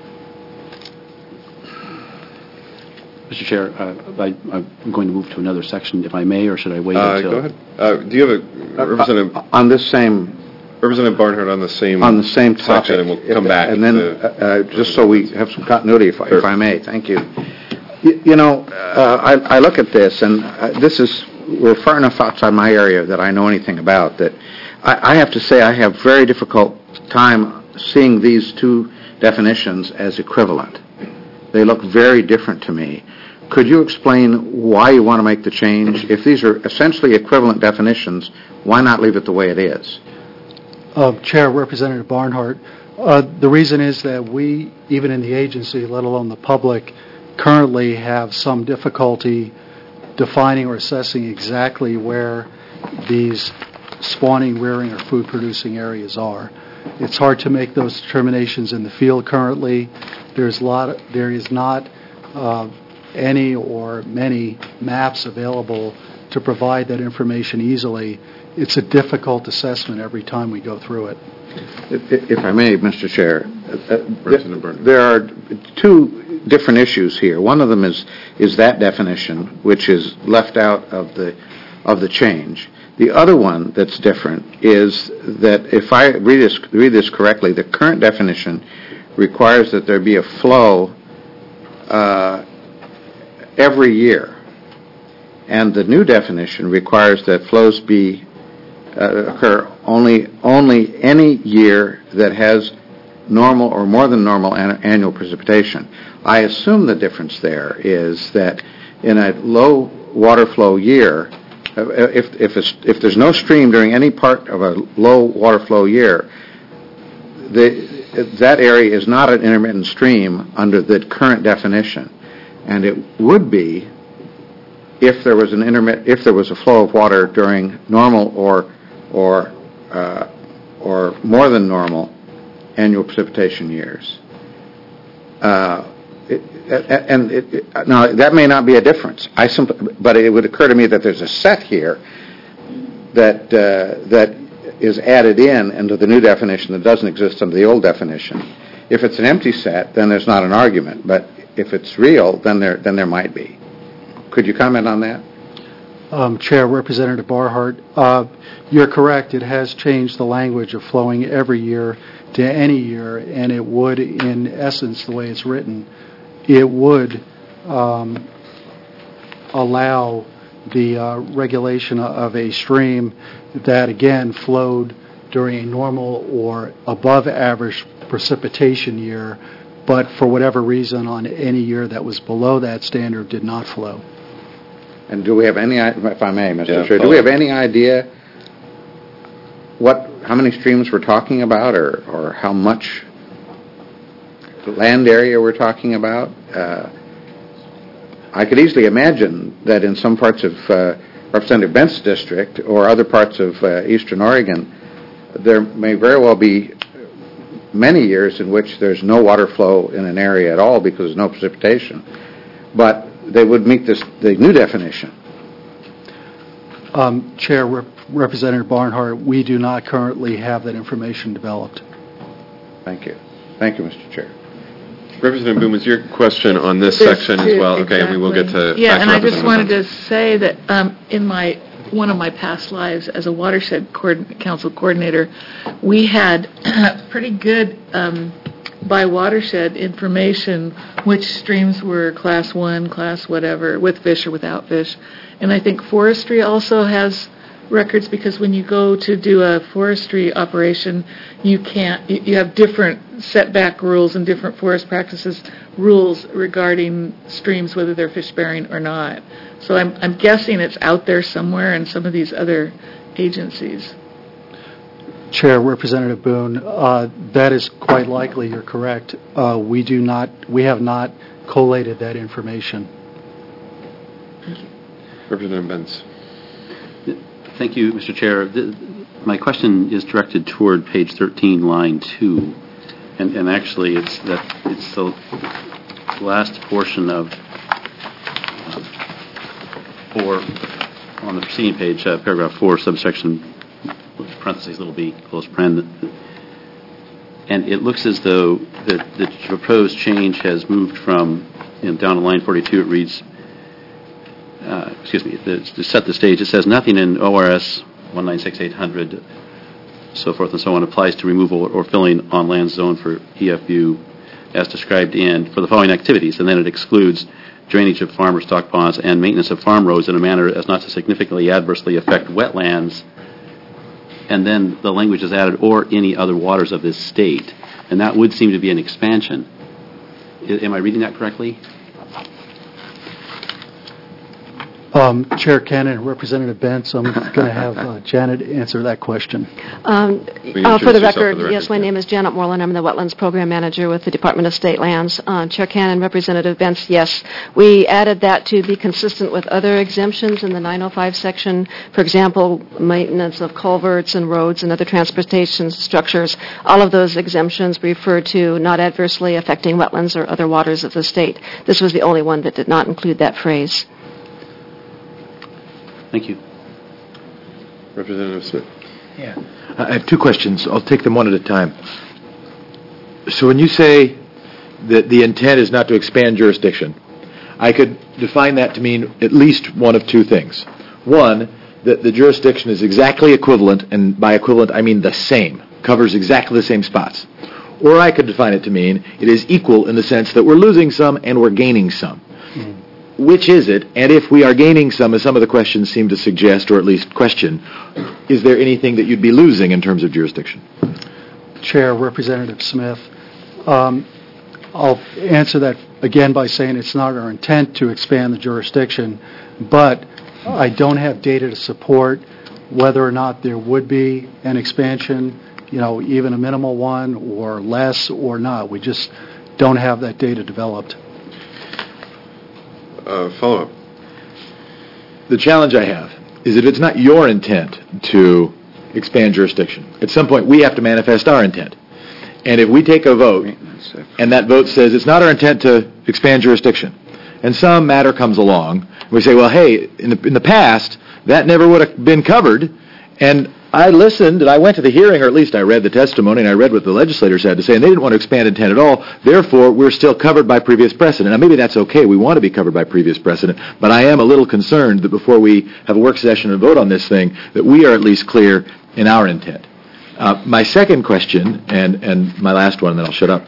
Mr. Chair, I'm going to move to another section, if I may, or should I wait until...
Go ahead. Do you have a Representative...
on this same...
Representative Barnhart on the same
topic,
section, and we'll come back.
And then, just so we have some continuity, if I may, thank you. I look at this, and we're far enough outside my area that I know anything about, that I have to say I have very difficult time seeing these two definitions as equivalent. They look very different to me. Could you explain why you want to make the change? If these are essentially equivalent definitions, why not leave it the way it is?
Chair, Representative Barnhart, the reason is that we, even in the agency, let alone the public, currently have some difficulty defining or assessing exactly where these spawning, rearing, or food-producing areas are. It's hard to make those determinations in the field currently. There is not any or many maps available to provide that information easily. It's a difficult assessment every time we go through it.
If I may, Mr. Chair, there are two different issues here. One of them is that definition, which is left out of the change. The other one that's different is that, if I read this correctly, the current definition requires that there be a flow every year, and the new definition requires that flows occur only any year that has normal or more than normal annual precipitation. I assume the difference there is that in a low water flow year, if there's no stream during any part of a low water flow year, that area is not an intermittent stream under the current definition, and it would be if there was a flow of water during normal or more than normal annual precipitation years. Now that may not be a difference. But it would occur to me that there's a set here that is added into the new definition that doesn't exist under the old definition. If it's an empty set, then there's not an argument. But if it's real, then there might be. Could you comment on that?
Chair, Representative Barhart, you're correct. It has changed the language of flowing every year to any year, and it would, in essence, the way it's written, it would allow the regulation of a stream that, again, flowed during a normal or above average precipitation year, but for whatever reason on any year that was below that standard did not flow.
And do we have any, if I may, Mr. Chair, do we have any idea how many streams we're talking about, or how much land area we're talking about? I could easily imagine that in some parts of Representative Bent's district or other parts of eastern Oregon, there may very well be many years in which there's no water flow in an area at all because there's no precipitation. But they would meet the new definition.
Chair, Representative Barnhart, we do not currently have that information developed.
Thank you. Thank you, Mr. Chair.
Representative Boone, was your question on this section as well?
Exactly.
Okay, and we will get to
Yeah, and I just wanted
Boone.
to say that in one of my past lives as a watershed council coordinator, we had pretty good by watershed information which streams were class 1, class whatever, with fish or without fish. And I think forestry also has records, because when you go to do a forestry operation, you have different setback rules and different forest practices rules regarding streams, whether they're fish bearing or not. So I'm guessing it's out there somewhere in some of these other agencies.
Chair, Representative Boone, that is quite likely. You're correct. We have not collated that information.
Representative Benz.
Thank you, Mr. Chair. My question is directed toward page 13, line 2, and actually it's the last portion of 4 on the preceding page, paragraph 4, subsection parentheses, little b, close paren. And it looks as though the proposed change has moved from, down to line 42, it reads, to set the stage, it says nothing in ORS 196-800, so forth and so on, applies to removal or filling on land zone for EFU as described for the following activities, and then it excludes drainage of farmer stock ponds and maintenance of farm roads in a manner as not to significantly adversely affect wetlands, and then the language is added, or any other waters of this state, and that would seem to be an expansion. Am I reading that correctly?
Chair Cannon, Representative Bentz, I'm going to have Janet answer that question.
For the record, yes, my name is Janet Moreland. I'm the Wetlands Program Manager with the Department of State Lands. Chair Cannon, Representative Bentz, yes, we added that to be consistent with other exemptions in the 905 section. For example, maintenance of culverts and roads and other transportation structures. All of those exemptions refer to not adversely affecting wetlands or other waters of the state. This was the only one that did not include that phrase.
Thank you.
Representative Smith.
Yeah. I have 2 questions. I'll take them one at a time. So when you say that the intent is not to expand jurisdiction, I could define that to mean at least one of 2 things. One, that the jurisdiction is exactly equivalent, and by equivalent I mean the same, covers exactly the same spots. Or I could define it to mean it is equal in the sense that we're losing some and we're gaining some. which is it? And if we are gaining some, as some of the questions seem to suggest, or at least question, is there anything that you'd be losing in terms of jurisdiction?
Chair, Representative Smith, I'll answer that again by saying it's not our intent to expand the jurisdiction, but I don't have data to support whether or not there would be an expansion, even a minimal one or less or not. We just don't have that data developed.
Follow-up.
The challenge I have is that it's not your intent to expand jurisdiction. At some point, we have to manifest our intent. And if we take a vote, and that vote says it's not our intent to expand jurisdiction, and some matter comes along, we say, well, hey, in the past, that never would have been covered, and I listened, and I went to the hearing, or at least I read the testimony, and I read what the legislators had to say, and they didn't want to expand intent at all. Therefore, we're still covered by previous precedent. Now, maybe that's okay. We want to be covered by previous precedent, but I am a little concerned that before we have a work session and vote on this thing, that we are at least clear in our intent. My second question, and my last one, and then I'll shut up.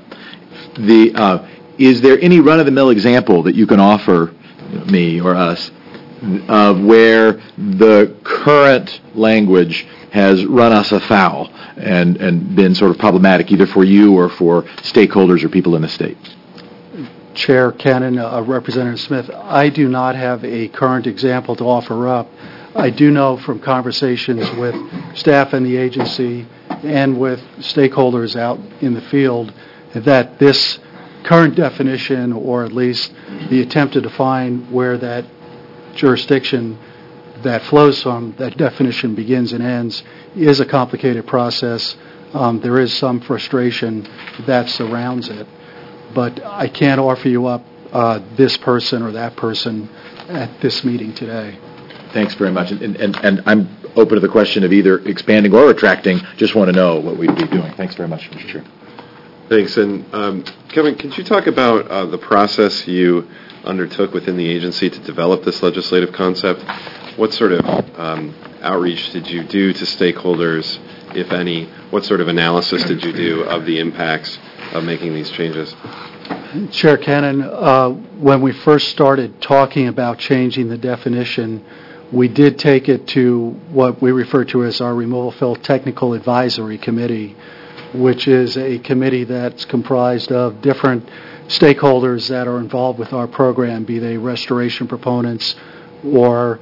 Is there any run-of-the-mill example that you can offer me or us of where the current language has run us afoul and been sort of problematic either for you or for stakeholders or people in the state?
Chair Cannon, Representative Smith, I do not have a current example to offer up. I do know from conversations with staff in the agency and with stakeholders out in the field that this current definition, or at least the attempt to define where that jurisdiction that flows from, that definition begins and ends, is a complicated process. There is some frustration that surrounds it. But I can't offer you up this person or that person at this meeting today.
Thanks very much. And I'm open to the question of either expanding or retracting. Just want to know what we'd be doing. Thanks very much, Mr. Chair.
Thanks. And Kevin, could you talk about the process you undertook within the agency to develop this legislative concept? What sort of outreach did you do to stakeholders, if any? What sort of analysis did you do of the impacts of making these changes?
Chair Cannon, when we first started talking about changing the definition, we did take it to what we refer to as our Removal Fill Technical Advisory Committee, which is a committee that's comprised of different stakeholders that are involved with our program, be they restoration proponents or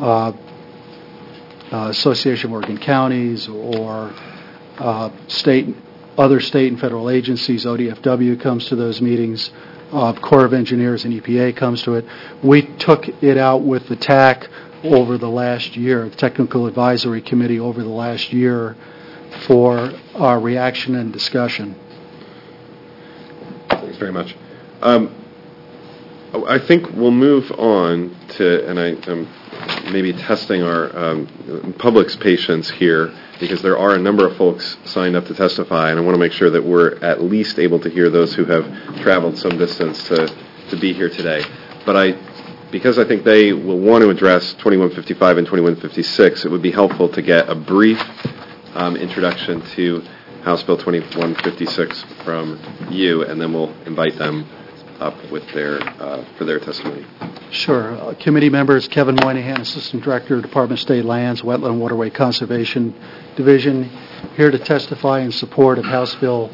Association of Oregon Counties or other state and federal agencies. ODFW comes to those meetings. Corps of Engineers and EPA comes to it. We took it out with the TAC over the last year, the Technical Advisory Committee over the last year, for our reaction and discussion.
Thanks very much. I think we'll move on to, and I'm maybe testing our public's patience here, because there are a number of folks signed up to testify, and I want to make sure that we're at least able to hear those who have traveled some distance to be here today. But because I think they will want to address 2155 and 2156, it would be helpful to get a brief introduction to House Bill 2156 from you, and then we'll invite them up with for their testimony.
Sure. Committee members, Kevin Moynihan, Assistant Director, Department of State Lands, Wetland and Waterway Conservation Division, here to testify in support of House Bill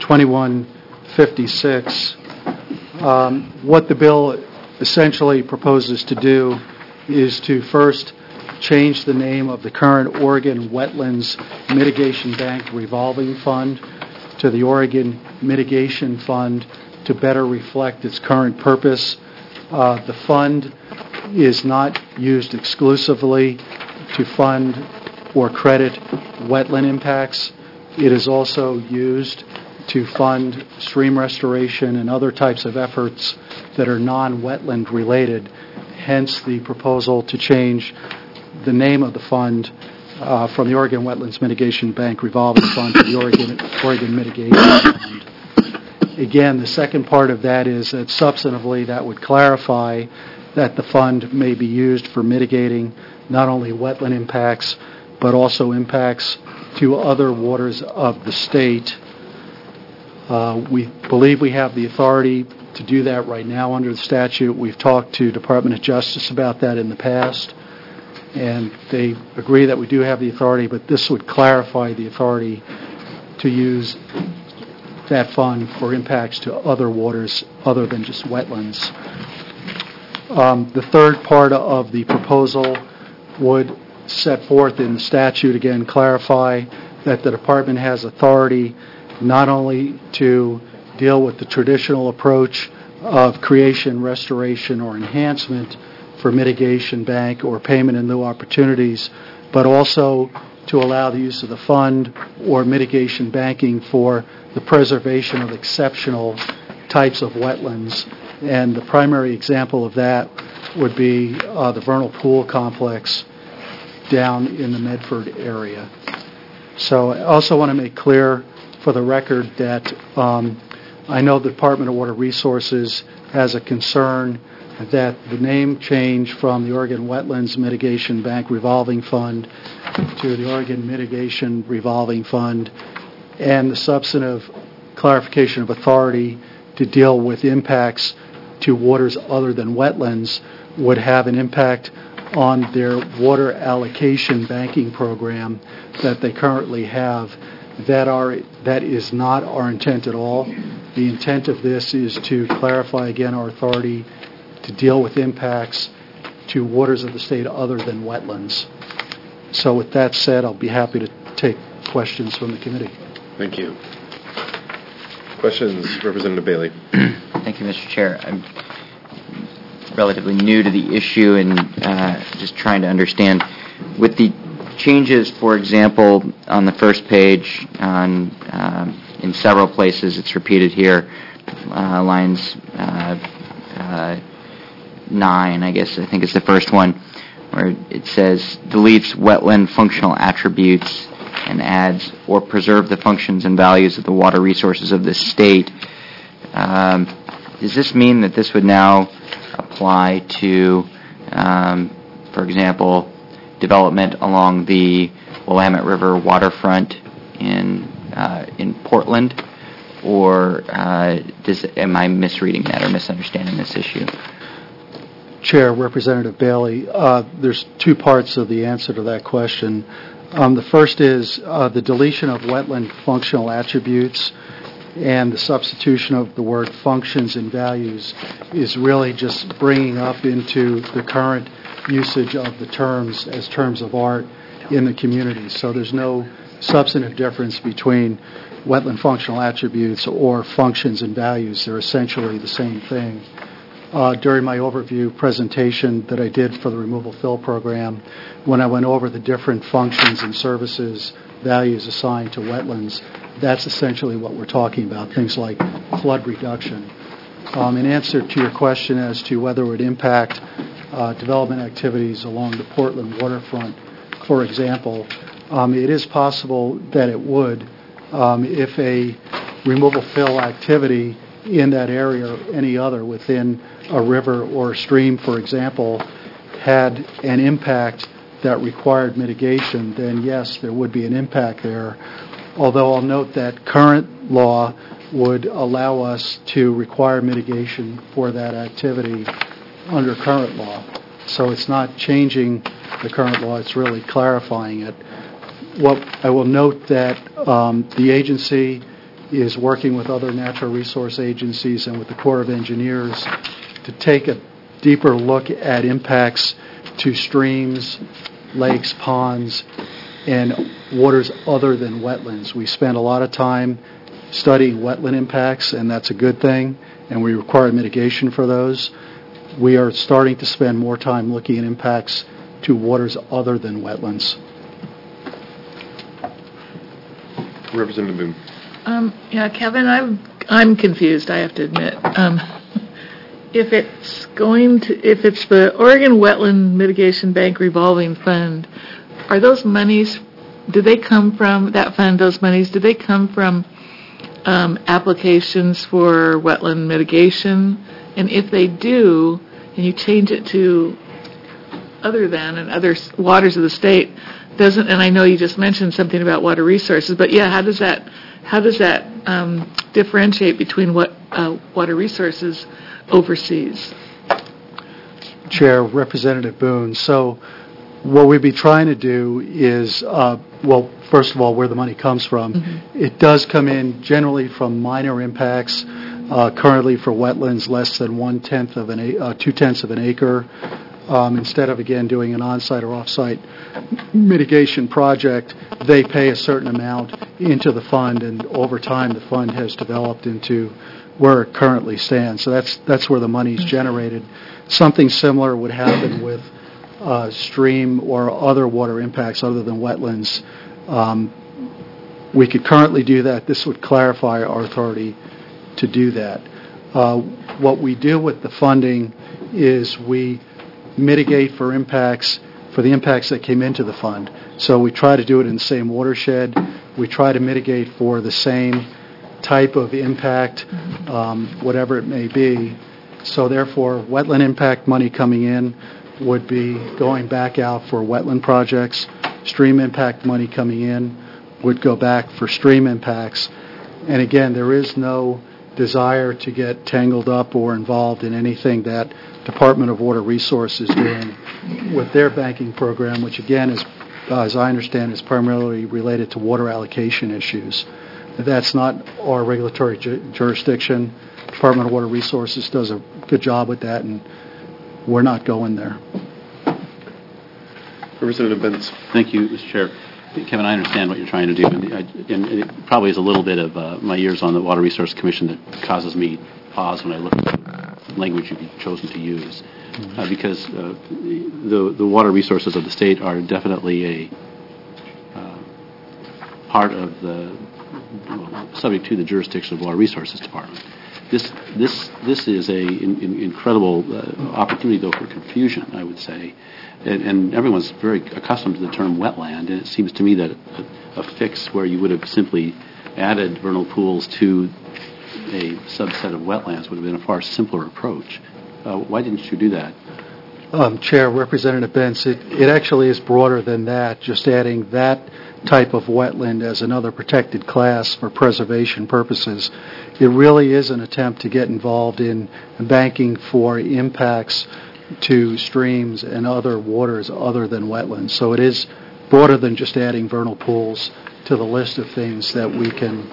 2156. What the bill essentially proposes to do is to first change the name of the current Oregon Wetlands Mitigation Bank Revolving Fund to the Oregon Mitigation Fund to better reflect its current purpose. The fund is not used exclusively to fund or credit wetland impacts. It is also used to fund stream restoration and other types of efforts that are non-wetland related, hence the proposal to change the name of the fund from the Oregon Wetlands Mitigation Bank Revolving Fund to the Oregon Mitigation Fund. Again, the second part of that is that substantively that would clarify that the fund may be used for mitigating not only wetland impacts, but also impacts to other waters of the state. We believe we have the authority to do that right now under the statute. We've talked to Department of Justice about that in the past, and they agree that we do have the authority, but this would clarify the authority to use that fund for impacts to other waters other than just wetlands. The third part of the proposal would set forth in the statute, again, clarify that the department has authority not only to deal with the traditional approach of creation, restoration, or enhancement for mitigation, bank, or payment in lieu opportunities, but also to allow the use of the fund or mitigation banking for the preservation of exceptional types of wetlands. And the primary example of that would be the Vernal Pool Complex down in the Medford area. So I also want to make clear for the record that I know the Department of Water Resources has a concern that the name change from the Oregon Wetlands Mitigation Bank Revolving Fund to the Oregon Mitigation Revolving Fund and the substantive clarification of authority to deal with impacts to waters other than wetlands would have an impact on their water allocation banking program that they currently have. That is not our intent at all. The intent of this is to clarify again our authority to deal with impacts to waters of the state other than wetlands. So with that said, I'll be happy to take questions from the committee.
Thank you. Questions, Representative Bailey.
Thank you, Mr. Chair. I'm relatively new to the issue and just trying to understand. With the changes, for example, on the first page, in several places, it's repeated here, lines 9, I guess, I think it's the first one, where it says, deletes wetland functional attributes and adds, or preserve the functions and values of the water resources of the state. Does this mean that this would now apply to, for example, development along the Willamette River waterfront in Portland, or am I misreading that or misunderstanding this issue?
Chair, Representative Bailey, there's two parts of the answer to that question. The first is the deletion of wetland functional attributes and the substitution of the word functions and values is really just bringing up into the current usage of the terms as terms of art in the community. So there's no substantive difference between wetland functional attributes or functions and values. They're essentially the same thing. During my overview presentation that I did for the removal fill program, when I went over the different functions and services values assigned to wetlands, that's essentially what we're talking about, things like flood reduction. In answer to your question as to whether it would impact development activities along the Portland waterfront, for example, it is possible that it would if a removal fill activity in that area or any other within a river or a stream, for example, had an impact that required mitigation, then yes, there would be an impact there. Although I'll note that current law would allow us to require mitigation for that activity under current law. So it's not changing the current law, it's really clarifying it. I will note that the agency is working with other natural resource agencies and with the Corps of Engineers to take a deeper look at impacts to streams, lakes, ponds, and waters other than wetlands. We spend a lot of time studying wetland impacts, and that's a good thing, and we require mitigation for those. We are starting to spend more time looking at impacts to waters other than wetlands.
Representative Boone.
Yeah, Kevin, I'm confused, I have to admit. If it's the Oregon Wetland Mitigation Bank Revolving Fund, are those monies, do they come from that fund, those monies, do they come from applications for wetland mitigation? And if they do, and you change it to other than and other waters of the state, doesn't, and I know you just mentioned something about water resources, but yeah, how does that differentiate between what water resources oversees?
Chair, Representative Boone. So what we'd be trying to do is, well, first of all, where the money comes from. Mm-hmm. It does come in generally from minor impacts, currently for wetlands less than 2/10 of an acre. Instead of, again, doing an on-site or off-site mitigation project, they pay a certain amount into the fund, and over time the fund has developed into where it currently stands. So that's where the money is generated. Something similar would happen with stream or other water impacts other than wetlands. We could currently do that. This would clarify our authority to do that. What we do with the funding is we mitigate for the impacts that came into the fund. So we try to do it in the same watershed. We try to mitigate for the same type of impact, whatever it may be. So therefore, wetland impact money coming in would be going back out for wetland projects. Stream impact money coming in would go back for stream impacts. And again, there is no desire to get tangled up or involved in anything that Department of Water Resources is doing with their banking program, which again is, as I understand, is primarily related to water allocation issues. That's not our regulatory jurisdiction. Department of Water Resources does a good job with that, and we're not going there.
Representative Benz.
Thank you, Mr. Chair. Kevin, I understand what you're trying to do, and it probably is a little bit of my years on the Water Resource Commission that causes me pause when I look at the language you've chosen to use, because the water resources of the state are definitely a part of subject to the jurisdiction of the Water Resources Department. This is an incredible opportunity, though, for confusion, I would say. And everyone's very accustomed to the term wetland, and it seems to me that a fix where you would have simply added vernal pools to a subset of wetlands would have been a far simpler approach. Why didn't you do that?
Chair, Representative Benz, it actually is broader than that, just adding that type of wetland as another protected class for preservation purposes. It really is an attempt to get involved in banking for impacts to streams and other waters other than wetlands. So it is broader than just adding vernal pools to the list of things that we can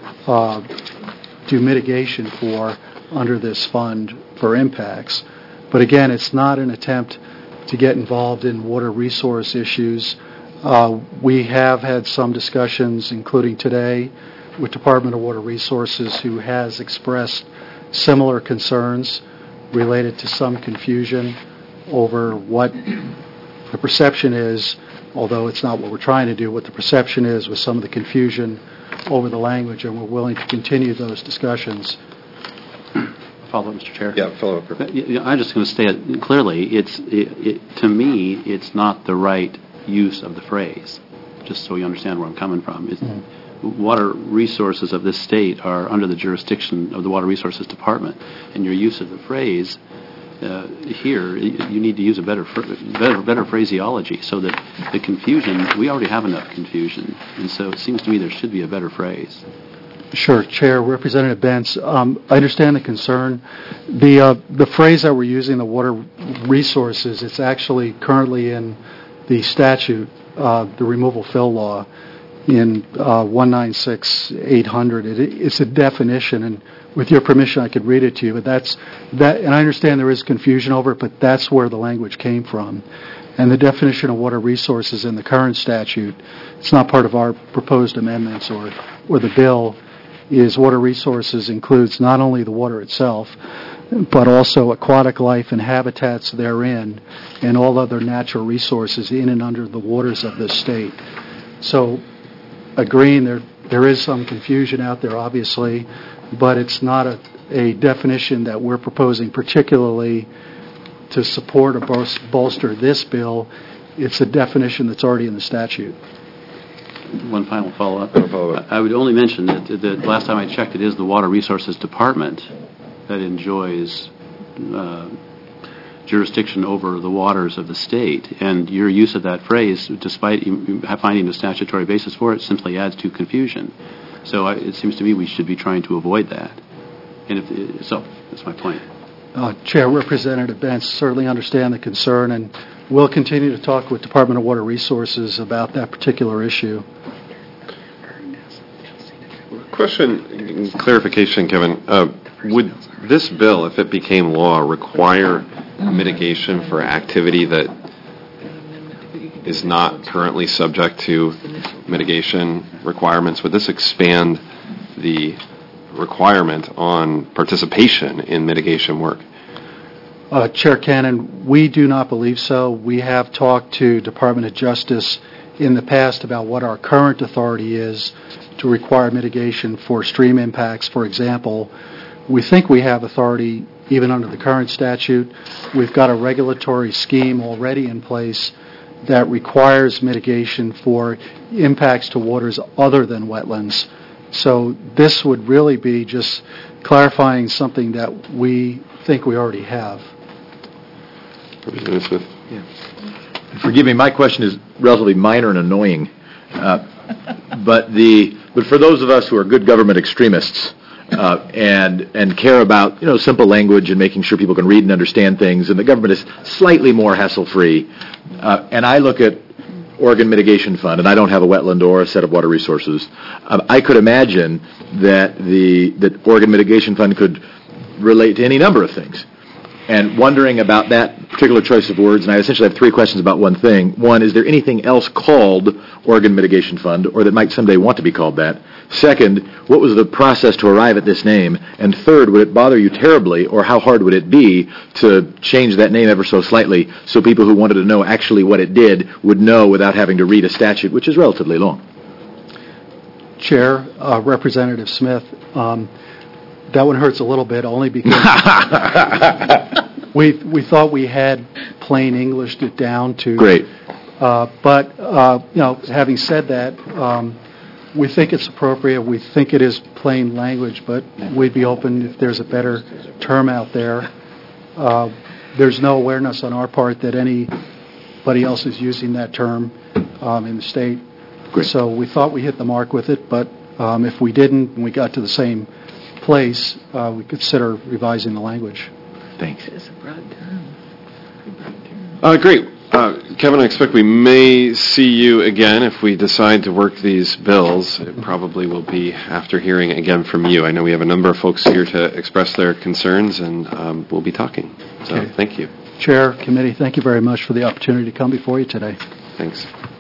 do mitigation for under this fund for impacts. But again, it's not an attempt to get involved in water resource issues. We have had some discussions, including today, with Department of Water Resources, who has expressed similar concerns related to some confusion over what the perception is, although it's not what we're trying to do, what the perception is with some of the confusion over the language, and we're willing to continue those discussions.
Follow up, Mr. Chair?
Yeah, follow up.
I'm just going to state it clearly. To me, it's not the right use of the phrase, just so you understand where I'm coming from. Water resources of this state are under the jurisdiction of the Water Resources Department, and your use of the phrase here, you need to use a better phraseology so that the confusion, we already have enough confusion, and so it seems to me there should be a better phrase.
Sure, Chair. Representative Benz, I understand the concern. The phrase that we're using, the water resources, it's actually currently in the statute, the removal fill law, in 196-800. It's a definition, and with your permission, I could read it to you. But that, and I understand there is confusion over it, but that's where the language came from. And the definition of water resources in the current statute, it's not part of our proposed amendments or the bill, is water resources includes not only the water itself, but also aquatic life and habitats therein, and all other natural resources in and under the waters of this state. So, agreeing there is some confusion out there, obviously, but it's not a definition that we're proposing particularly to support or bolster this bill. It's a definition that's already in the statute.
One final follow-up. I would only mention that the last time I checked, it is the Water Resources Department that enjoys jurisdiction over the waters of the state. And your use of that phrase, despite finding a statutory basis for it, simply adds to confusion. So it seems to me we should be trying to avoid that. And so that's my point.
Chair, Representative Bentz, certainly understand the concern, and we'll continue to talk with Department of Water Resources about that particular issue.
Question, clarification, Kevin. Would this bill, if it became law, require mitigation for activity that is not currently subject to mitigation requirements? Would this expand the requirement on participation in mitigation work?
Chair Cannon, we do not believe so. We have talked to Department of Justice in the past about what our current authority is to require mitigation for stream impacts. For example, we think we have authority even under the current statute. We've got a regulatory scheme already in place that requires mitigation for impacts to waters other than wetlands. So this would really be just clarifying something that we think we already have.
Representative Smith?
Yeah. Forgive me, my question is relatively minor and annoying. But for those of us who are good government extremists and care about simple language and making sure people can read and understand things, and the government is slightly more hassle-free, and I look at Oregon Mitigation Fund, and I don't have a wetland or a set of water resources, I could imagine that the Oregon Mitigation Fund could relate to any number of things. And wondering about that particular choice of words, and I essentially have three questions about one thing. One, is there anything else called Oregon Mitigation Fund, or that might someday want to be called that? Second, what was the process to arrive at this name? And third, would it bother you terribly, or how hard would it be to change that name ever so slightly so people who wanted to know actually what it did would know without having to read a statute, which is relatively long?
Chair, Representative Smith, that one hurts a little bit only because we thought we had plain Englished it down to.
Great.
But having said that, we think it's appropriate. We think it is plain language, but we'd be open if there's a better term out there. There's no awareness on our part that anybody else is using that term in the state.
Great.
So we thought we hit the mark with it, but if we didn't and we got to the same place, we consider revising the language.
Thanks.
It's a broad term.
Great. Kevin, I expect we may see you again if we decide to work these bills. It probably will be after hearing again from you. I know we have a number of folks here to express their concerns, and we'll be talking. So
Okay.
Thank you.
Chair, committee, thank you very much for the opportunity to come before you today.
Thanks.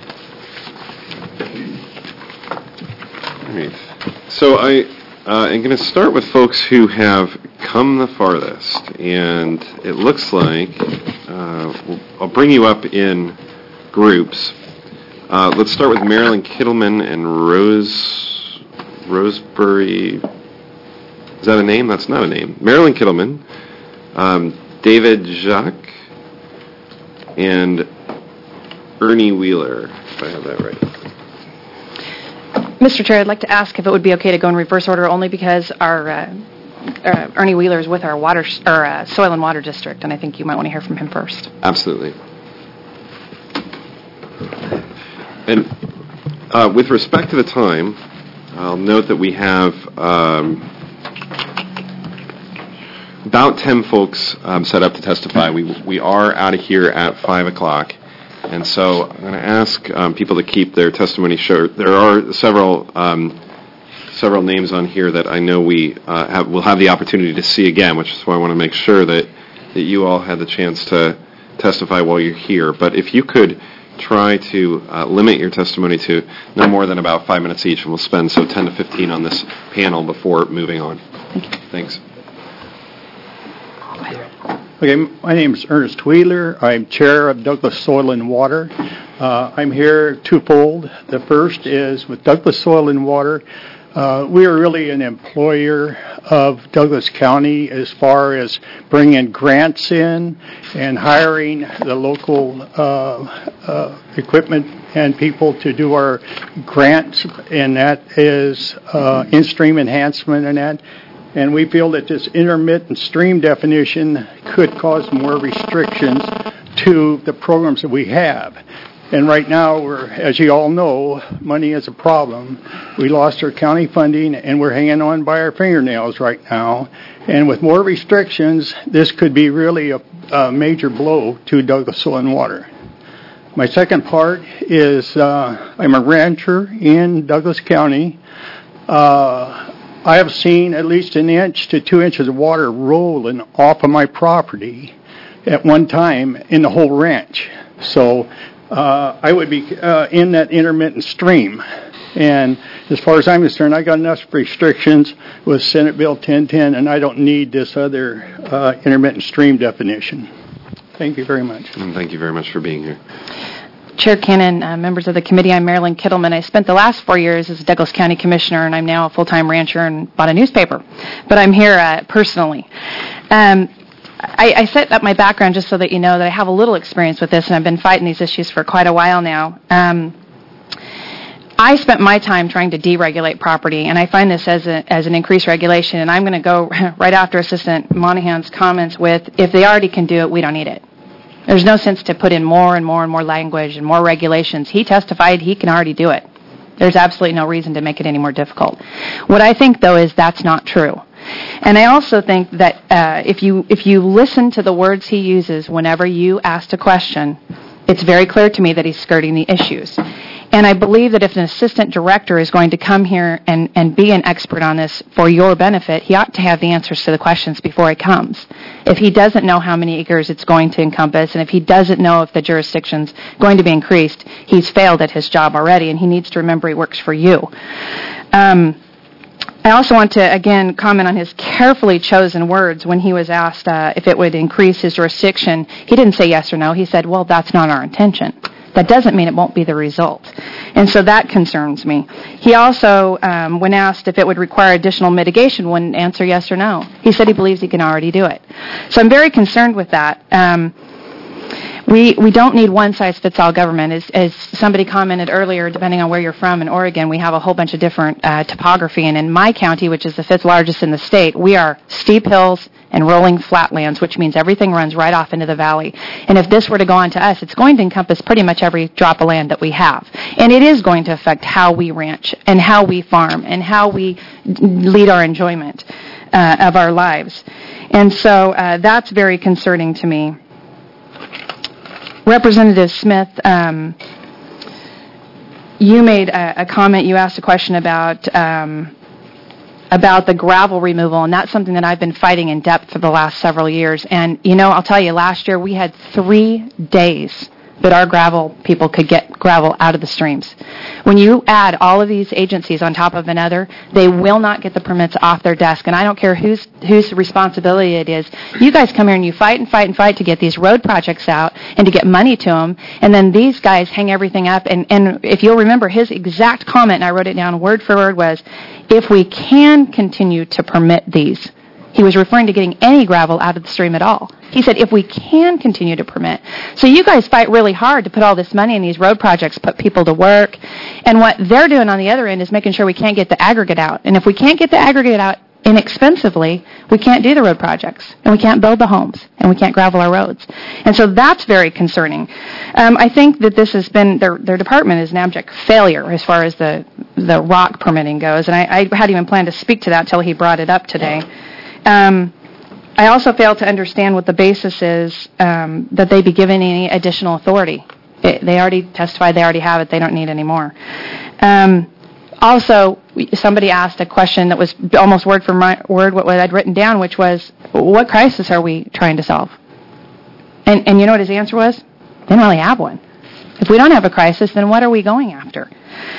All right. So I'm going to start with folks who have come the farthest, and it looks like I'll bring you up in groups. Let's start with Marilyn Kittleman and Roseberry. Is that a name? That's not a name. Marilyn Kittleman, David Jacques, and Ernie Wheeler, if I have that right.
Mr. Chair, I'd like to ask if it would be okay to go in reverse order, only because our Ernie Wheeler is with our Soil and Water District, and I think you might want to hear from him first.
Absolutely. And with respect to the time, I'll note that we have about 10 folks set up to testify. We are out of here at 5 o'clock. And so I'm going to ask people to keep their testimony short. There are several names on here that I know we will have the opportunity to see again, which is why I want to make sure that you all had the chance to testify while you're here. But if you could try to limit your testimony to no more than about 5 minutes each, and we'll spend 10 to 15 on this panel before moving on. Thanks.
Okay, my name is Ernest Wheeler. I'm chair of Douglas Soil and Water. I'm here twofold. The first is with Douglas Soil and Water. We are really an employer of Douglas County as far as bringing grants in and hiring the local equipment and people to do our grants, and that is in-stream enhancement and that. and we feel that this intermittent stream definition could cause more restrictions to the programs that we have. And right now, as you all know, money is a problem. We lost our county funding, and we're hanging on by our fingernails right now. And with more restrictions, this could be really a major blow to Douglas Soil and Water. My second part is I'm a rancher in Douglas County. I have seen at least 1 inch to 2 inches of water rolling off of my property at one time in the whole ranch. So I would be in that intermittent stream. And as far as I'm concerned, I got enough restrictions with Senate Bill 1010, and I don't need this other intermittent stream definition. Thank you very much.
And thank you very much for being here.
Chair Cannon, members of the committee, I'm Marilyn Kittleman. I spent the last 4 years as a Douglas County Commissioner, and I'm now a full-time rancher and bought a newspaper. But I'm here personally. I set up my background just so that you know that I have a little experience with this, and I've been fighting these issues for quite a while now. I spent my time trying to deregulate property, and I find this as an increased regulation, and I'm going to go right after Assistant Monahan's comments with, if they already can do it, we don't need it. There's no sense to put in more and more and more language and more regulations. He testified he can already do it. There's absolutely no reason to make it any more difficult. What I think, though, is that's not true. And I also think that if you listen to the words he uses whenever you ask a question, it's very clear to me that he's skirting the issues. And I believe that if an assistant director is going to come here and be an expert on this for your benefit, he ought to have the answers to the questions before he comes. If he doesn't know how many acres it's going to encompass, and if he doesn't know if the jurisdiction's going to be increased, he's failed at his job already, and he needs to remember he works for you. I also want to, again, comment on his carefully chosen words when he was asked if it would increase his jurisdiction. He didn't say yes or no. He said, well, that's not our intention. That doesn't mean it won't be the result. And so that concerns me. He also, when asked if it would require additional mitigation, wouldn't answer yes or no. He said he believes he can already do it. So I'm very concerned with that. We don't need one-size-fits-all government. As somebody commented earlier, depending on where you're from in Oregon, we have a whole bunch of different topography. And in my county, which is the 5th largest in the state, we are steep hills and rolling flatlands, which means everything runs right off into the valley. And if this were to go on to us, it's going to encompass pretty much every drop of land that we have. And it is going to affect how we ranch and how we farm and how we lead our enjoyment of our lives. And so that's very concerning to me. Representative Smith, you made a comment, you asked a question about the gravel removal, and that's something that I've been fighting in depth for the last several years. And, you know, I'll tell you, last year we had 3 days that our gravel people could get gravel out of the streams. When you add all of these agencies on top of another, they will not get the permits off their desk. And I don't care whose responsibility it is. You guys come here and you fight and fight and fight to get these road projects out and to get money to them. And then these guys hang everything up. And if you'll remember, his exact comment, and I wrote it down word for word, was, if we can continue to permit these. He was referring to getting any gravel out of the stream at all. He said, if we can continue to permit. So you guys fight really hard to put all this money in these road projects, put people to work. And what they're doing on the other end is making sure we can't get the aggregate out. And if we can't get the aggregate out inexpensively, we can't do the road projects. And we can't build the homes. And we can't gravel our roads. And so that's very concerning. I think that this has been, their department is an abject failure as far as the rock permitting goes. And I hadn't even planned to speak to that until he brought it up today. I also fail to understand what the basis is that they be given any additional authority. They already testified they already have it. They don't need any more. Also, somebody asked a question that was almost word for word what I'd written down, which was, what crisis are we trying to solve? And you know what his answer was? They don't really have one. If we don't have a crisis, then what are we going after?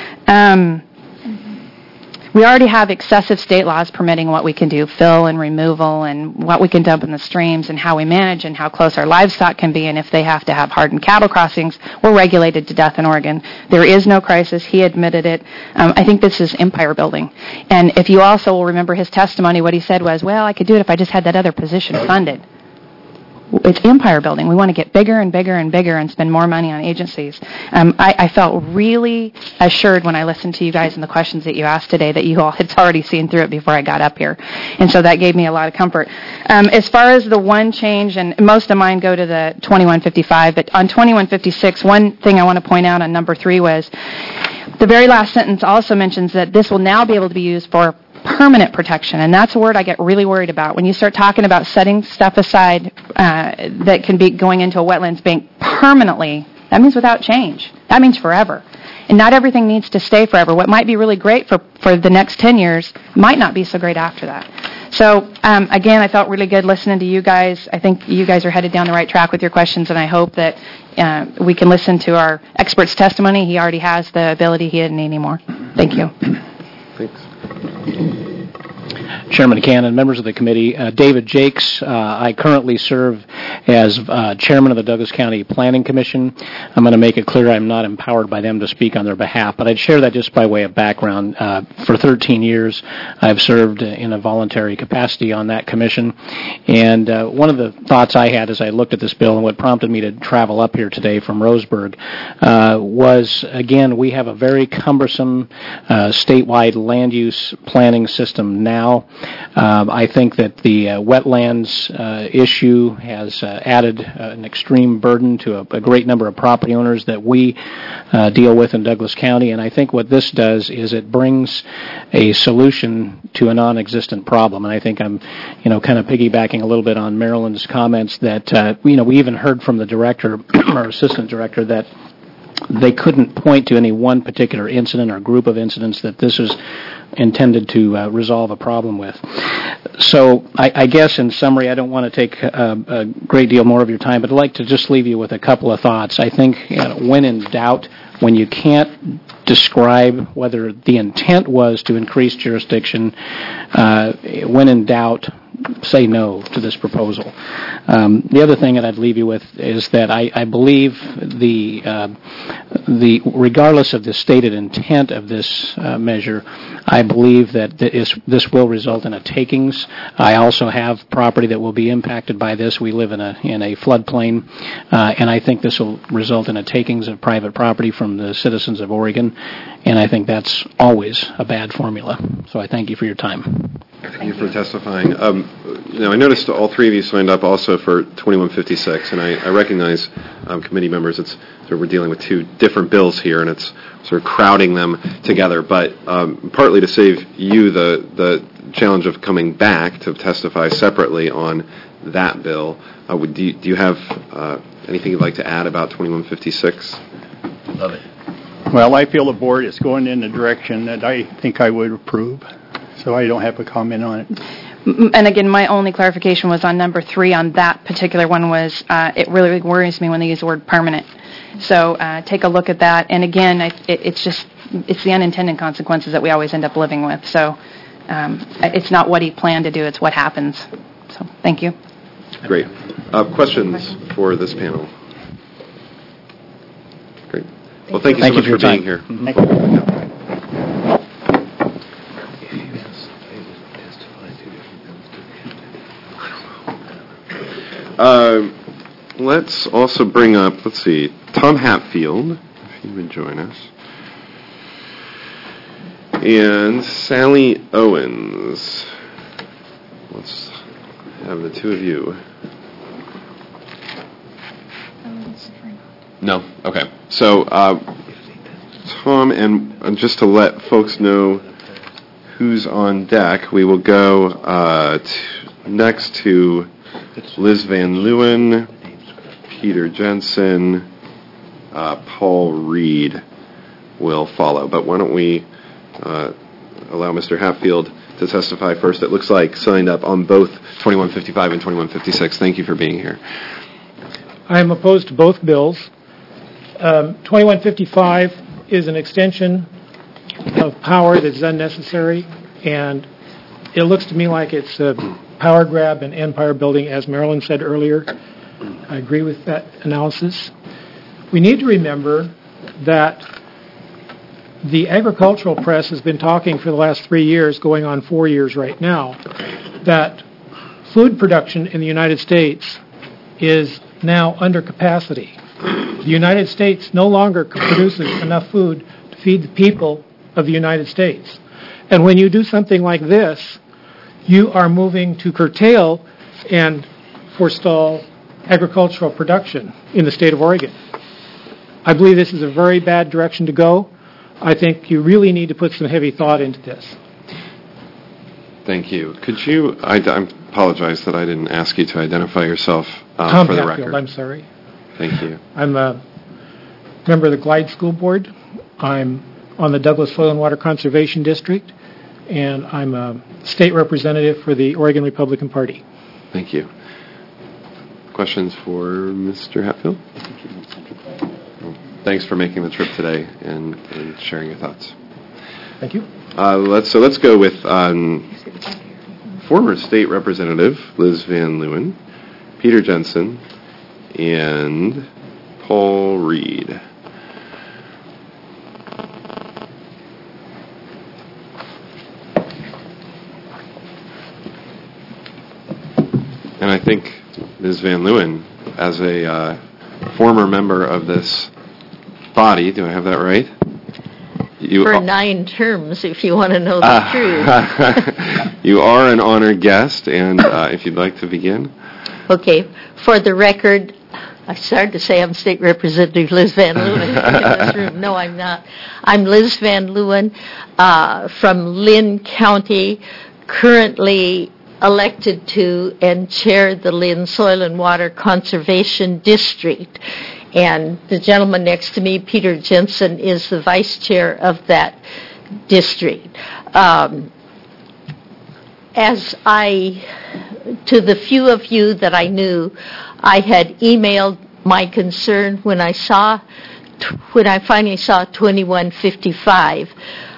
We already have excessive state laws permitting what we can do, fill and removal, and what we can dump in the streams, and how we manage, and how close our livestock can be, and if they have to have hardened cattle crossings. We're regulated to death in Oregon. There is no crisis. He admitted it. I think this is empire building. And if you also will remember his testimony, what he said was, well, I could do it if I just had that other position funded. it's empire building. We want to get bigger and bigger and bigger and spend more money on agencies. I felt really assured when I listened to you guys and the questions that you asked today that you all had already seen through it before I got up here. And so that gave me a lot of comfort. As far as the one change, and most of mine go to the 2155, but on 2156, one thing I want to point out on number 3 was the very last sentence also mentions that this will now be able to be used for permanent protection, and that's a word I get really worried about. When you start talking about setting stuff aside that can be going into a wetlands bank permanently, that means without change. That means forever. And not everything needs to stay forever. What might be really great for the next 10 years might not be so great after that. So, again, I felt really good listening to you guys. I think you guys are headed down the right track with your questions, and I hope that we can listen to our expert's testimony. He already has the ability. He didn't need any more. Thank you.
Thanks.
Chairman Cannon, members of the committee, David Jakes. I currently serve as chairman of the Douglas County Planning Commission. I'm going to make it clear I'm not empowered by them to speak on their behalf, but I'd share that just by way of background. For 13 years, I've served in a voluntary capacity on that commission, and one of the thoughts I had as I looked at this bill and what prompted me to travel up here today from Roseburg was, again, we have a very cumbersome statewide land use planning system now. I think that the wetlands issue has added an extreme burden to a great number of property owners that we deal with in Douglas County, and I think what this does is it brings a solution to a non-existent problem. And I think I'm, kind of piggybacking a little bit on Marilyn's comments that, we even heard from the director or assistant director that they couldn't point to any one particular incident or group of incidents that this is intended to resolve a problem with. So I guess in summary, I don't want to take a great deal more of your time, but I'd like to just leave you with a couple of thoughts. I think when in doubt, when you can't describe whether the intent was to increase jurisdiction, when in doubt, say no to this proposal. The other thing that I'd leave you with is that I believe regardless of the stated intent of this measure, I believe that this will result in a takings. I also have property that will be impacted by this. We live in a floodplain, and I think this will result in a takings of private property from the citizens of Oregon, and I think that's always a bad formula. So I thank you for your time.
Thank you for testifying. I noticed all three of you signed up also for 2156, and I recognize committee members. It's we're dealing with two different bills here, and it's sort of crowding them together. But partly to save you the challenge of coming back to testify separately on that bill, do you have anything you'd like to add about 2156?
Love it.
Well, I feel the board is going in the direction that I think I would approve, so I don't have a comment on it.
And again, my only clarification was on number 3 on that particular one was it really worries me when they use the word permanent. So take a look at that. And again, it's the unintended consequences that we always end up living with. So it's not what he planned to do, it's what happens. So thank you.
Great. Questions for this panel? Great. Well, thank you so much for being here.
Thank you.
Let's also bring up, Tom Hatfield, if you would join us, and Sally Owens. Let's have the two of you. No? Okay. So, Tom, and just to let folks know who's on deck, we will go next to Liz Van Leeuwen, Peter Jensen, Paul Reed will follow. But why don't we allow Mr. Hatfield to testify first? It looks like signed up on both 2155 and 2156. Thank you for being here.
I am opposed to both bills. 2155 is an extension of power that is unnecessary, and it looks to me like it's a power grab and empire building, as Marilyn said earlier. I agree with that analysis. We need to remember that the agricultural press has been talking for the last 3 years, going on 4 years right now, that food production in the United States is now under capacity. The United States no longer produces enough food to feed the people of the United States. And when you do something like this, you are moving to curtail and forestall agricultural production in the state of Oregon. I believe this is a very bad direction to go. I think you really need to put some heavy thought into this.
Thank you. Could you, I apologize that I didn't ask you to identify yourself
Tom
for the
Hatfield,
record.
I'm sorry.
Thank you.
I'm a member of the Glide School Board. I'm on the Douglas Soil and Water Conservation District, and I'm a state representative for the Oregon Republican Party.
Thank you. Questions for Mr. Hatfield? Thanks for making the trip today and sharing your thoughts.
Thank you.
Let's go with former state representative Liz Van Leeuwen, Peter Jensen, and Paul Reed. And I think Ms. Van Leeuwen, as a former member of this body, do I have that right?
For 9 terms, if you want to know the truth.
You are an honored guest, and if you'd like to begin.
Okay. For the record, I started to say I'm State Representative Liz Van Leeuwen in this room. No, I'm not. I'm Liz Van Leeuwen from Lynn County, currently elected to and chair the Lynn Soil and Water Conservation District. And the gentleman next to me, Peter Jensen, is the vice chair of that district. To the few of you that I knew, I had emailed my concern when I finally saw 2155.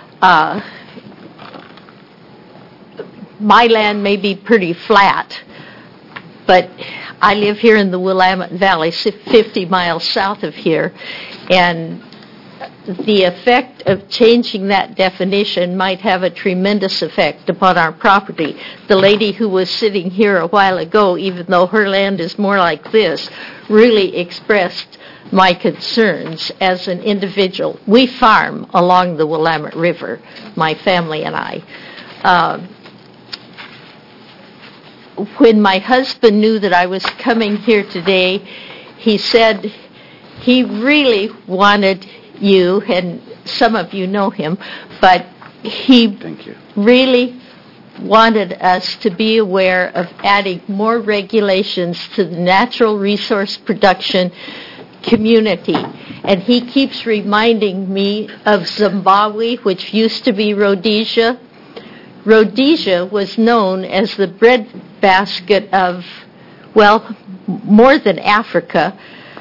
My land may be pretty flat, but I live here in the Willamette Valley, 50 miles south of here, and the effect of changing that definition might have a tremendous effect upon our property. The lady who was sitting here a while ago, even though her land is more like this, really expressed my concerns as an individual. We farm along the Willamette River, my family and I. When my husband knew that I was coming here today, he said he really wanted you, and some of you know him, but he really wanted us to be aware of adding more regulations to the natural resource production community. And he keeps reminding me of Zimbabwe, which used to be Rhodesia. Rhodesia was known as the breadbasket of, well, more than Africa,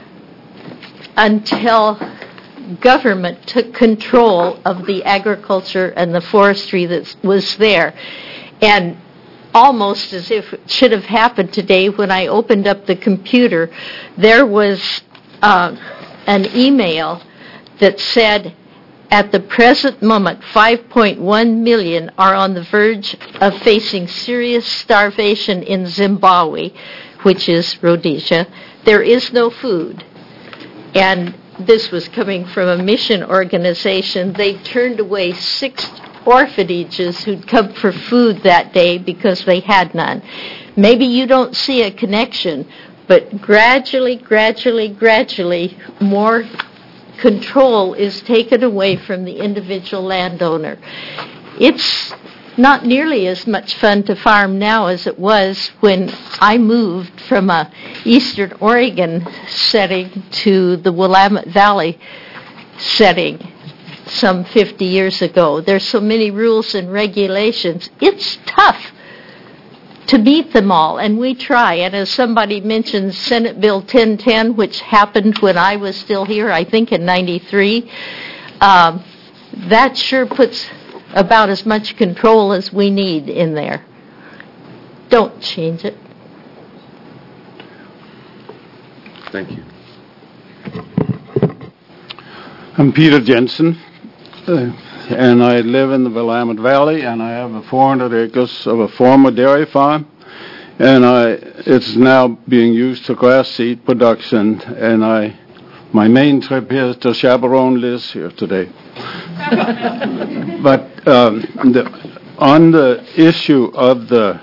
until government took control of the agriculture and the forestry that was there. And almost as if it should have happened today, when I opened up the computer, there was an email that said, at the present moment, 5.1 million are on the verge of facing serious starvation in Zimbabwe, which is Rhodesia. There is no food. And this was coming from a mission organization. They turned away 6 orphanages who'd come for food that day because they had none. Maybe you don't see a connection, but gradually, more control is taken away from the individual landowner. It's not nearly as much fun to farm now as it was when I moved from a eastern Oregon setting to the Willamette Valley setting some 50 years ago. There's so many rules and regulations. It's tough to meet them all, and we try. And as somebody mentioned, Senate Bill 1010, which happened when I was still here, I think in 93, that sure puts about as much control as we need in there. Don't change it.
Thank you.
I'm Peter Jensen, and I live in the Willamette Valley, and I have 400 acres of a former dairy farm, and I it's now being used for grass seed production, and my main trip here is to chaperone Liz here today. But on the issue of the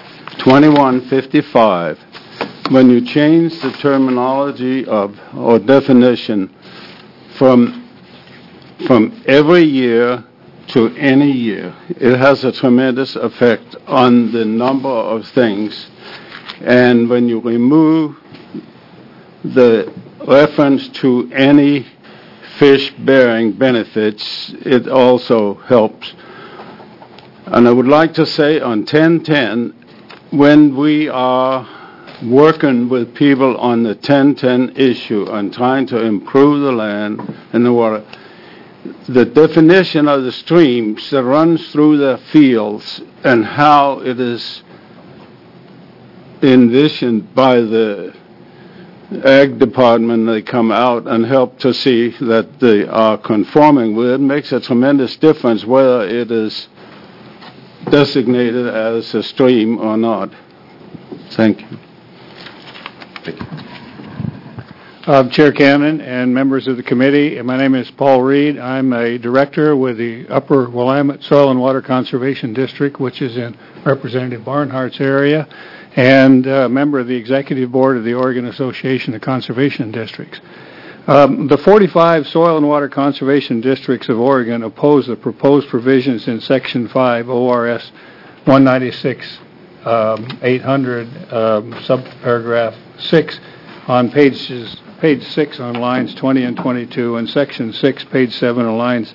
2155, when you change the terminology or definition from every year to any year, it has a tremendous effect on the number of things. And when you remove the reference to any fish-bearing benefits, it also helps. And I would like to say on 1010, when we are working with people on the 1010 issue and trying to improve the land and the water, the definition of the streams that runs through the fields and how it is envisioned by the Ag Department, they come out and help to see that they are conforming with it, makes a tremendous difference whether it is designated as a stream or not. Thank you.
Chair Cannon and members of the committee, my name is Paul Reed. I'm a director with the Upper Willamette Soil and Water Conservation District, which is in Representative Barnhart's area, and a member of the executive board of the Oregon Association of Conservation Districts. The 45 Soil and Water Conservation Districts of Oregon oppose the proposed provisions in Section 5 ORS 196 800 subparagraph 6 on page 6 on lines 20 and 22, and Section 6, page 7 on lines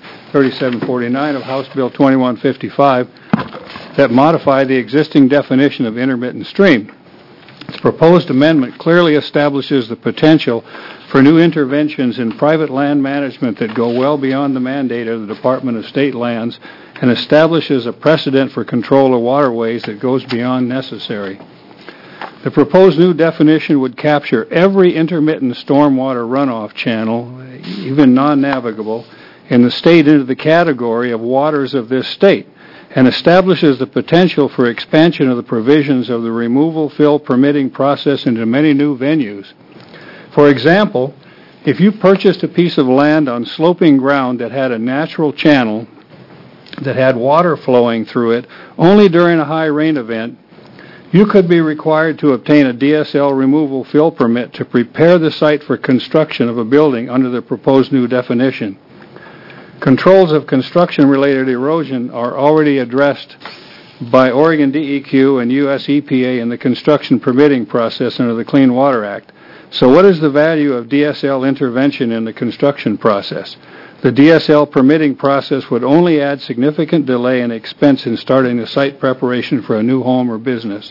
3749 of House Bill 2155 that modify the existing definition of intermittent stream. Its proposed amendment clearly establishes the potential for new interventions in private land management that go well beyond the mandate of the Department of State Lands and establishes a precedent for control of waterways that goes beyond necessary. The proposed new definition would capture every intermittent stormwater runoff channel, even non-navigable, in the state into the category of waters of this state, and establishes the potential for expansion of the provisions of the removal fill permitting process into many new venues. For example, if you purchased a piece of land on sloping ground that had a natural channel that had water flowing through it only during a high rain event, you could be required to obtain a DSL removal fill permit to prepare the site for construction of a building under the proposed new definition. Controls of construction-related erosion are already addressed by Oregon DEQ and U.S. EPA in the construction permitting process under the Clean Water Act. So what is the value of DSL intervention in the construction process? The DSL permitting process would only add significant delay and expense in starting the site preparation for a new home or business.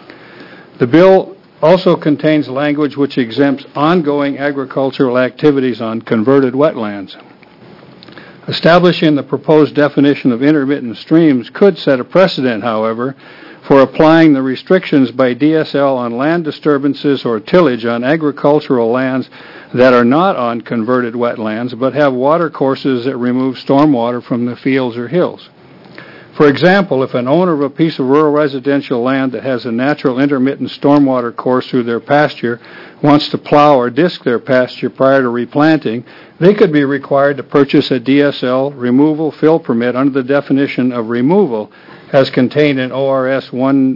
The bill also contains language which exempts ongoing agricultural activities on converted wetlands. Establishing the proposed definition of intermittent streams could set a precedent, however, for applying the restrictions by DSL on land disturbances or tillage on agricultural lands that are not on converted wetlands but have water courses that remove stormwater from the fields or hills. For example, if an owner of a piece of rural residential land that has a natural intermittent stormwater course through their pasture wants to plow or disc their pasture prior to replanting, they could be required to purchase a DSL removal fill permit under the definition of removal as contained in ORS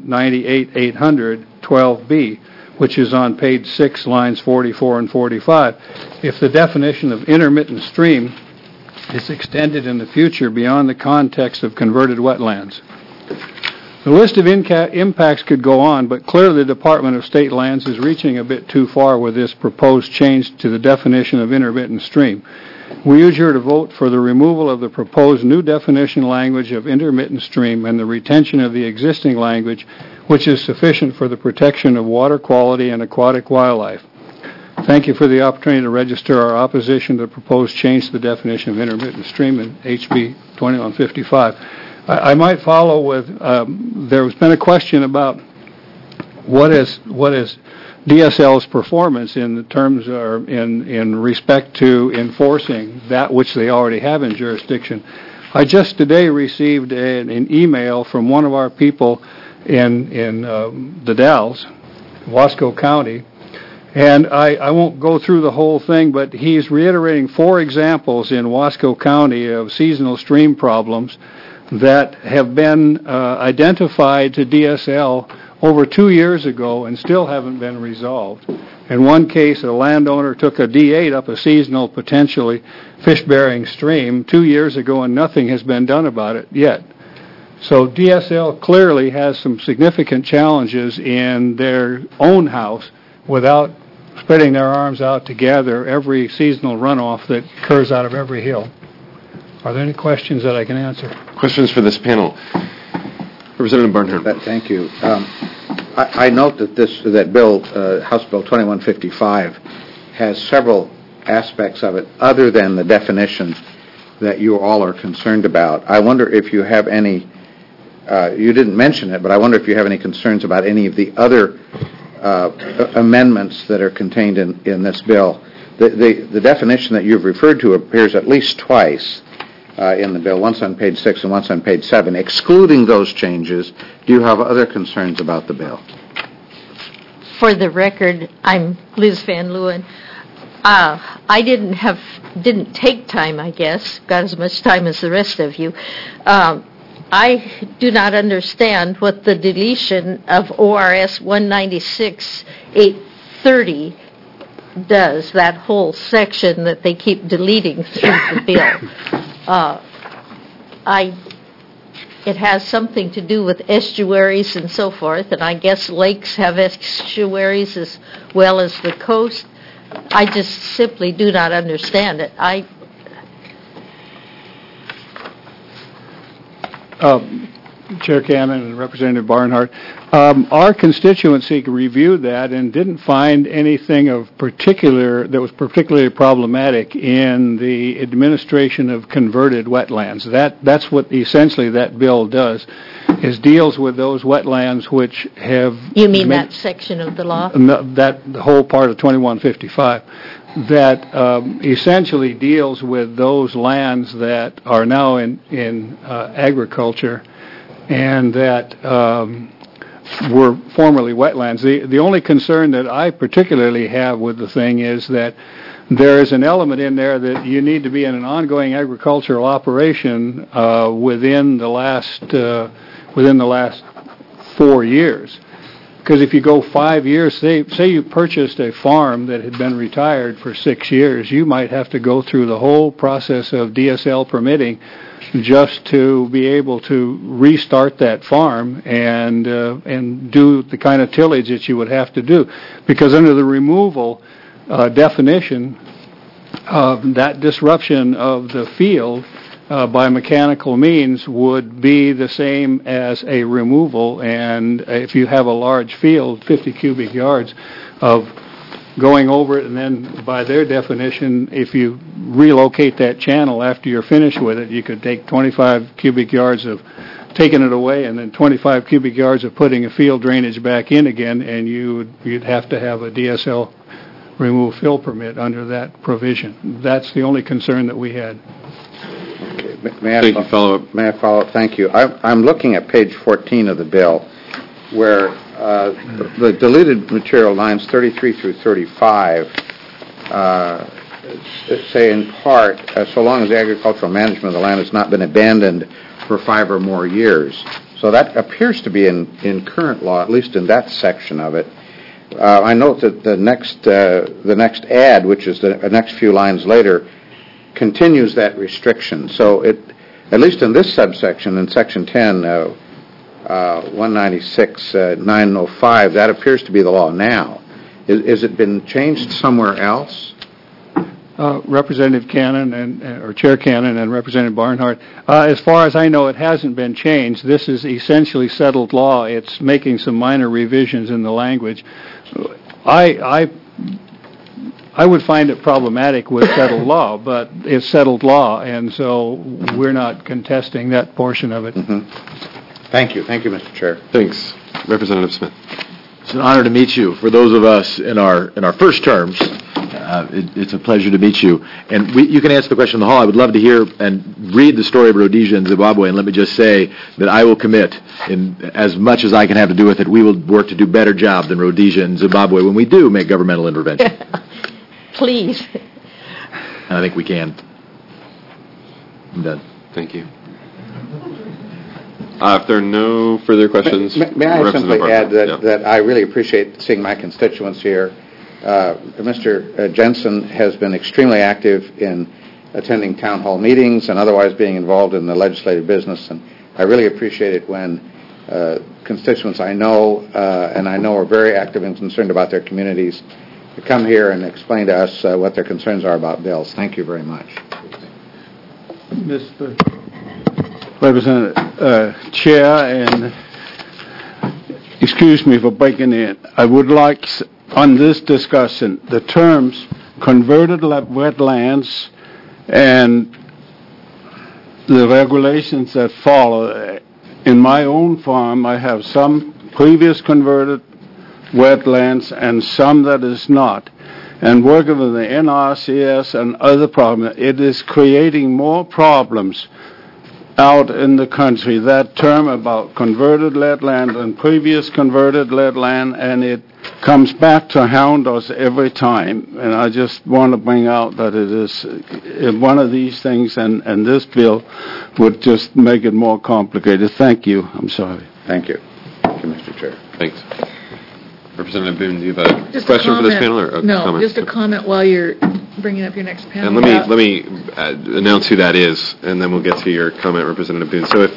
198-800 12B, which is on page 6, lines 44 and 45, if the definition of intermittent stream is extended in the future beyond the context of converted wetlands. The list of impacts could go on, but clearly the Department of State Lands is reaching a bit too far with this proposed change to the definition of intermittent stream. We urge you to vote for the removal of the proposed new definition language of intermittent stream and the retention of the existing language, which is sufficient for the protection of water quality and aquatic wildlife. Thank you for the opportunity to register our opposition to the proposed change to the definition of intermittent stream in HB 2155. I might follow with, there's been a question about what is DSL's performance in the terms or in respect to enforcing that which they already have in jurisdiction. I just today received an email from one of our people in the Dalles, Wasco County. And I won't go through the whole thing, but he's reiterating 4 examples in Wasco County of seasonal stream problems that have been identified to DSL over 2 years ago and still haven't been resolved. In one case, a landowner took a D8 up a seasonal, potentially fish-bearing stream 2 years ago, and nothing has been done about it yet. So DSL clearly has some significant challenges in their own house without spreading their arms out to gather every seasonal runoff that occurs out of every hill. Are there any questions that I can answer?
Questions for this panel? Representative Barnhart.
Thank you. I note that that bill, House Bill 2155, has several aspects of it other than the definition that you all are concerned about. I wonder if you have any, you didn't mention it, but I wonder if you have any concerns about any of the other amendments that are contained in this bill. The definition that you've referred to appears at least twice in the bill, once on page 6 and once on page 7. Excluding those changes, do you have other concerns about the bill?
For the record, I'm Liz Van Leeuwen. I didn't take time, I guess, got as much time as the rest of you. I do not understand what the deletion of ORS 196-830 does, that whole section that they keep deleting through the bill. It has something to do with estuaries and so forth, and I guess lakes have estuaries as well as the coast. I just simply do not understand it.
Chair Cannon and Representative Barnhart, our constituency reviewed that and didn't find anything that was particularly problematic in the administration of converted wetlands. That's what essentially that bill does, is deals with those wetlands which have...
You mean that section of the law?
The whole part of 2155. That essentially deals with those lands that are now in agriculture and that were formerly wetlands. The only concern that I particularly have with the thing is that there is an element in there that you need to be in an ongoing agricultural operation within the last 4 years. Because if you go 5 years, say you purchased a farm that had been retired for 6 years, you might have to go through the whole process of DSL permitting just to be able to restart that farm and do the kind of tillage that you would have to do. Because under the removal definition, that disruption of the field by mechanical means would be the same as a removal, and if you have a large field, 50 cubic yards of going over it, and then by their definition, if you relocate that channel after you're finished with it, you could take 25 cubic yards of taking it away and then 25 cubic yards of putting a field drainage back in again, and you'd have to have a DSL remove fill permit under that provision. That's the only concern that we had.
May I follow up? Thank you. I'm looking at page 14 of the bill, where the deleted material lines 33 through 35 say in part, so long as the agricultural management of the land has not been abandoned for 5 or more years. So that appears to be in current law, at least in that section of it. I note that the next ad, which is the next few lines later, continues that restriction. So at least in this subsection, in section 10, 196.905, that appears to be the law now. Has it been changed somewhere else?
Representative Cannon or Chair Cannon and Representative Barnhart, as far as I know, it hasn't been changed. This is essentially settled law. It's making some minor revisions in the language. I would find it problematic with settled law, but it's settled law, and so we're not contesting that portion of it.
Mm-hmm. Thank you. Thank you, Mr. Chair.
Thanks. Representative Smith.
It's an honor to meet you. For those of us in our first terms, It's a pleasure to meet you. And you can answer the question in the hall. I would love to hear and read the story of Rhodesia and Zimbabwe. And let me just say that I will commit, in as much as I can have to do with it, we will work to do a better job than Rhodesia and Zimbabwe when we do make governmental intervention.
Please.
And I think we can. I'm done.
Thank you. If there are no further questions,
may I simply add that I really appreciate seeing my constituents here. Mr. Jensen has been extremely active in attending town hall meetings and otherwise being involved in the legislative business, and I really appreciate it when constituents I know and I know are very active and concerned about their communities to come here and explain to us what their concerns are about bills. Thank you very much.
Mr. Representative Chair, and excuse me for breaking in. I would like, on this discussion, the terms converted wetlands and the regulations that follow. In my own farm, I have some previous converted wetlands and some that is not. And working with the NRCS and other problems, it is creating more problems out in the country. That term about converted wetland and previous converted wetland, and it comes back to hound us every time. And I just want to bring out that it is one of these things, and this bill would just make it more complicated. Thank you. I'm sorry.
Thank you. Thank you, Mr. Chair.
Thanks. Representative Boone, do you have a question for this panel? Or
no,
comment?
Just a comment while you're bringing up your next panel.
And let me announce who that is, and then we'll get to your comment, Representative Boone. So if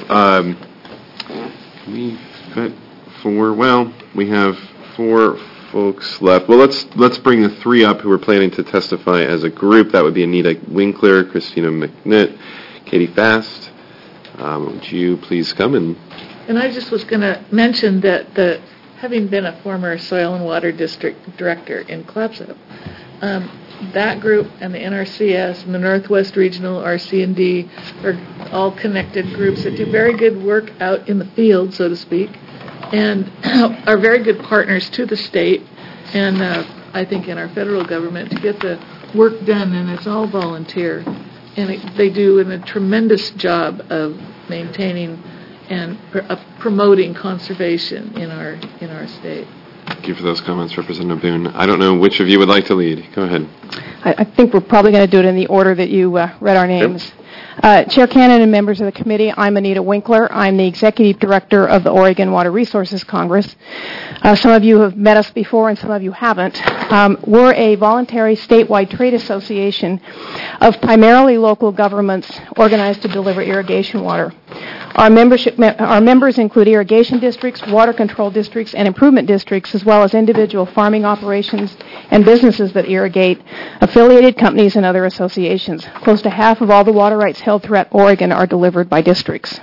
we've got four, well, we have four folks left. Well, let's bring the three up who are planning to testify as a group. That would be Anita Winkler, Christina McNitt, Katie Fast. Would you please come and...
And I just was going to mention that having been a former Soil and Water District Director in Clatsop, that group and the NRCS and the Northwest Regional RC&D are all connected groups that do very good work out in the field, so to speak, and are very good partners to the state and I think in our federal government to get the work done, and it's all volunteer. And they do a tremendous job of maintaining and promoting conservation in our state.
Thank you for those comments, Representative Boone. I don't know which of you would like to lead. Go ahead.
I think we're probably going to do it in the order that you read our names. Yep. Chair Cannon and members of the committee, I'm Anita Winkler. I'm the Executive Director of the Oregon Water Resources Congress. Some of you have met us before and some of you haven't. We're a voluntary statewide trade association of primarily local governments organized to deliver irrigation water. Our members include irrigation districts, water control districts, and improvement districts, as well as individual farming operations and businesses that irrigate, affiliated companies, and other associations. Close to half of all the water rights held throughout Oregon are delivered by districts.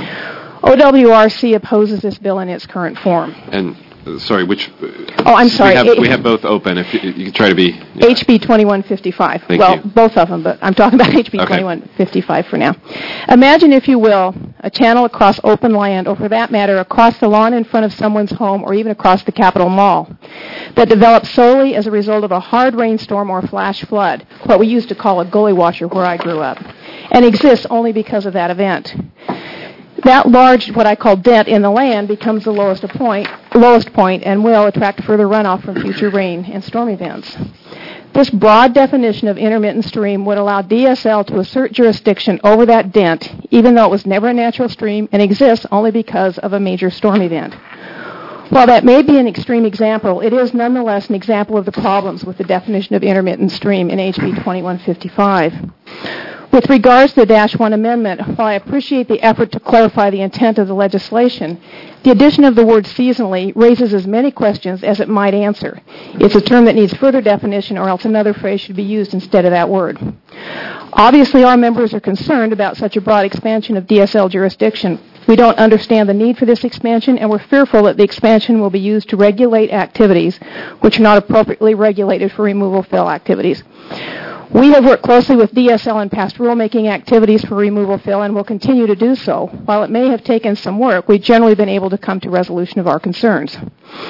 OWRC opposes this bill in its current form.
And sorry, which?
Oh, I'm sorry.
We have both open. If you can try to be.
Yeah. HB 2155.
Thank
well,
you.
Both of them, but I'm talking about HB 2155 for now. Imagine, if you will, a channel across open land, or for that matter, across the lawn in front of someone's home, or even across the Capitol Mall, that developed solely as a result of a hard rainstorm or flash flood, what we used to call a gully washer where I grew up, and exists only because of that event. That large, what I call dent in the land, becomes the lowest point and will attract further runoff from future rain and storm events. This broad definition of intermittent stream would allow DSL to assert jurisdiction over that dent, even though it was never a natural stream and exists only because of a major storm event. While that may be an extreme example, it is nonetheless an example of the problems with the definition of intermittent stream in HB 2155. With regards to the Dash 1 amendment, while I appreciate the effort to clarify the intent of the legislation, the addition of the word seasonally raises as many questions as it might answer. It's a term that needs further definition, or else another phrase should be used instead of that word. Obviously, our members are concerned about such a broad expansion of DSL jurisdiction. We don't understand the need for this expansion, and we're fearful that the expansion will be used to regulate activities which are not appropriately regulated for removal fill activities. We have worked closely with DSL in past rulemaking activities for removal fill and will continue to do so. While it may have taken some work, we've generally been able to come to resolution of our concerns.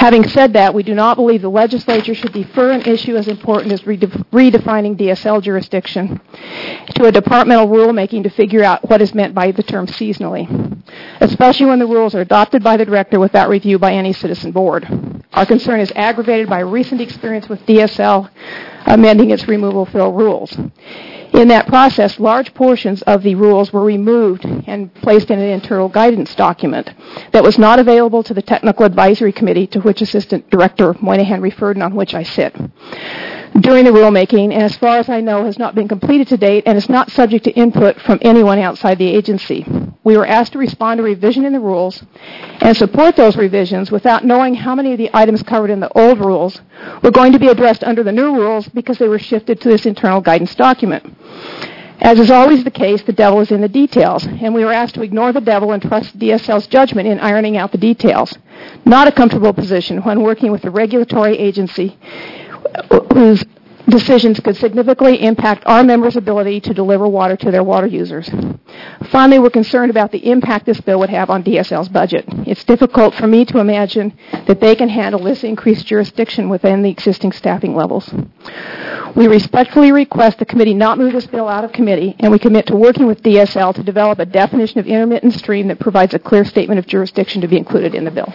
Having said that, we do not believe the legislature should defer an issue as important as redefining DSL jurisdiction to a departmental rulemaking to figure out what is meant by the term seasonally, especially when the rules are adopted by the director without review by any citizen board. Our concern is aggravated by recent experience with DSL amending its removal fill rules. In that process, large portions of the rules were removed and placed in an internal guidance document that was not available to the Technical Advisory Committee to which Assistant Director Moynihan referred and on which I sit. During the rulemaking, and as far as I know, has not been completed to date and is not subject to input from anyone outside the agency. We were asked to respond to revision in the rules and support those revisions without knowing how many of the items covered in the old rules were going to be addressed under the new rules because they were shifted to this internal guidance document. As is always the case, the devil is in the details, and we were asked to ignore the devil and trust DSL's judgment in ironing out the details. Not a comfortable position when working with a regulatory agency whose decisions could significantly impact our members' ability to deliver water to their water users. Finally, we're concerned about the impact this bill would have on DSL's budget. It's difficult for me to imagine that they can handle this increased jurisdiction within the existing staffing levels. We respectfully request the committee not move this bill out of committee, and we commit to working with DSL to develop a definition of intermittent stream that provides a clear statement of jurisdiction to be included in the bill.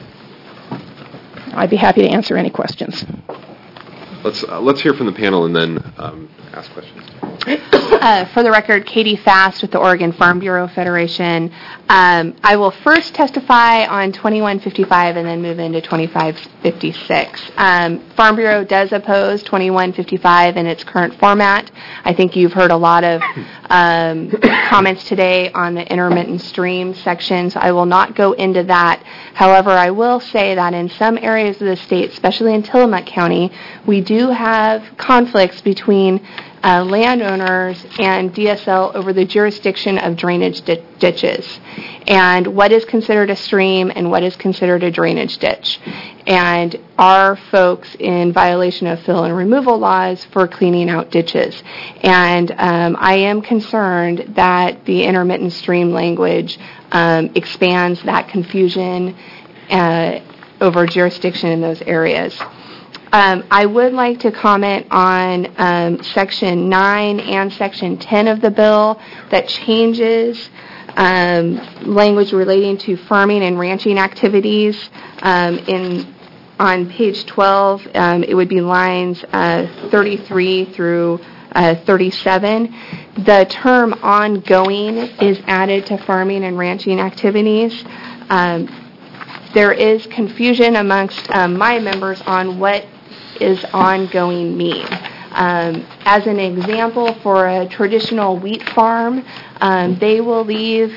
I'd be happy to answer any questions.
Let's hear from the panel and then ask questions.
For the record, Katie Fast with the Oregon Farm Bureau Federation. I will first testify on 2155 and then move into 2556. Farm Bureau does oppose 2155 in its current format. I think you've heard a lot of comments today on the intermittent stream section, so I will not go into that. However, I will say that in some areas of the state, especially in Tillamook County, we do have conflicts between landowners and DSL over the jurisdiction of drainage ditches and what is considered a stream and what is considered a drainage ditch. And are folks in violation of fill and removal laws for cleaning out ditches? And I am concerned that the intermittent stream language expands that confusion over jurisdiction in those areas. I would like to comment on Section 9 and Section 10 of the bill that changes language relating to farming and ranching activities. On page 12, it would be lines 33 through 37. The term ongoing is added to farming and ranching activities. There is confusion amongst my members on what is ongoing mean. As an example, for a traditional wheat farm, they will leave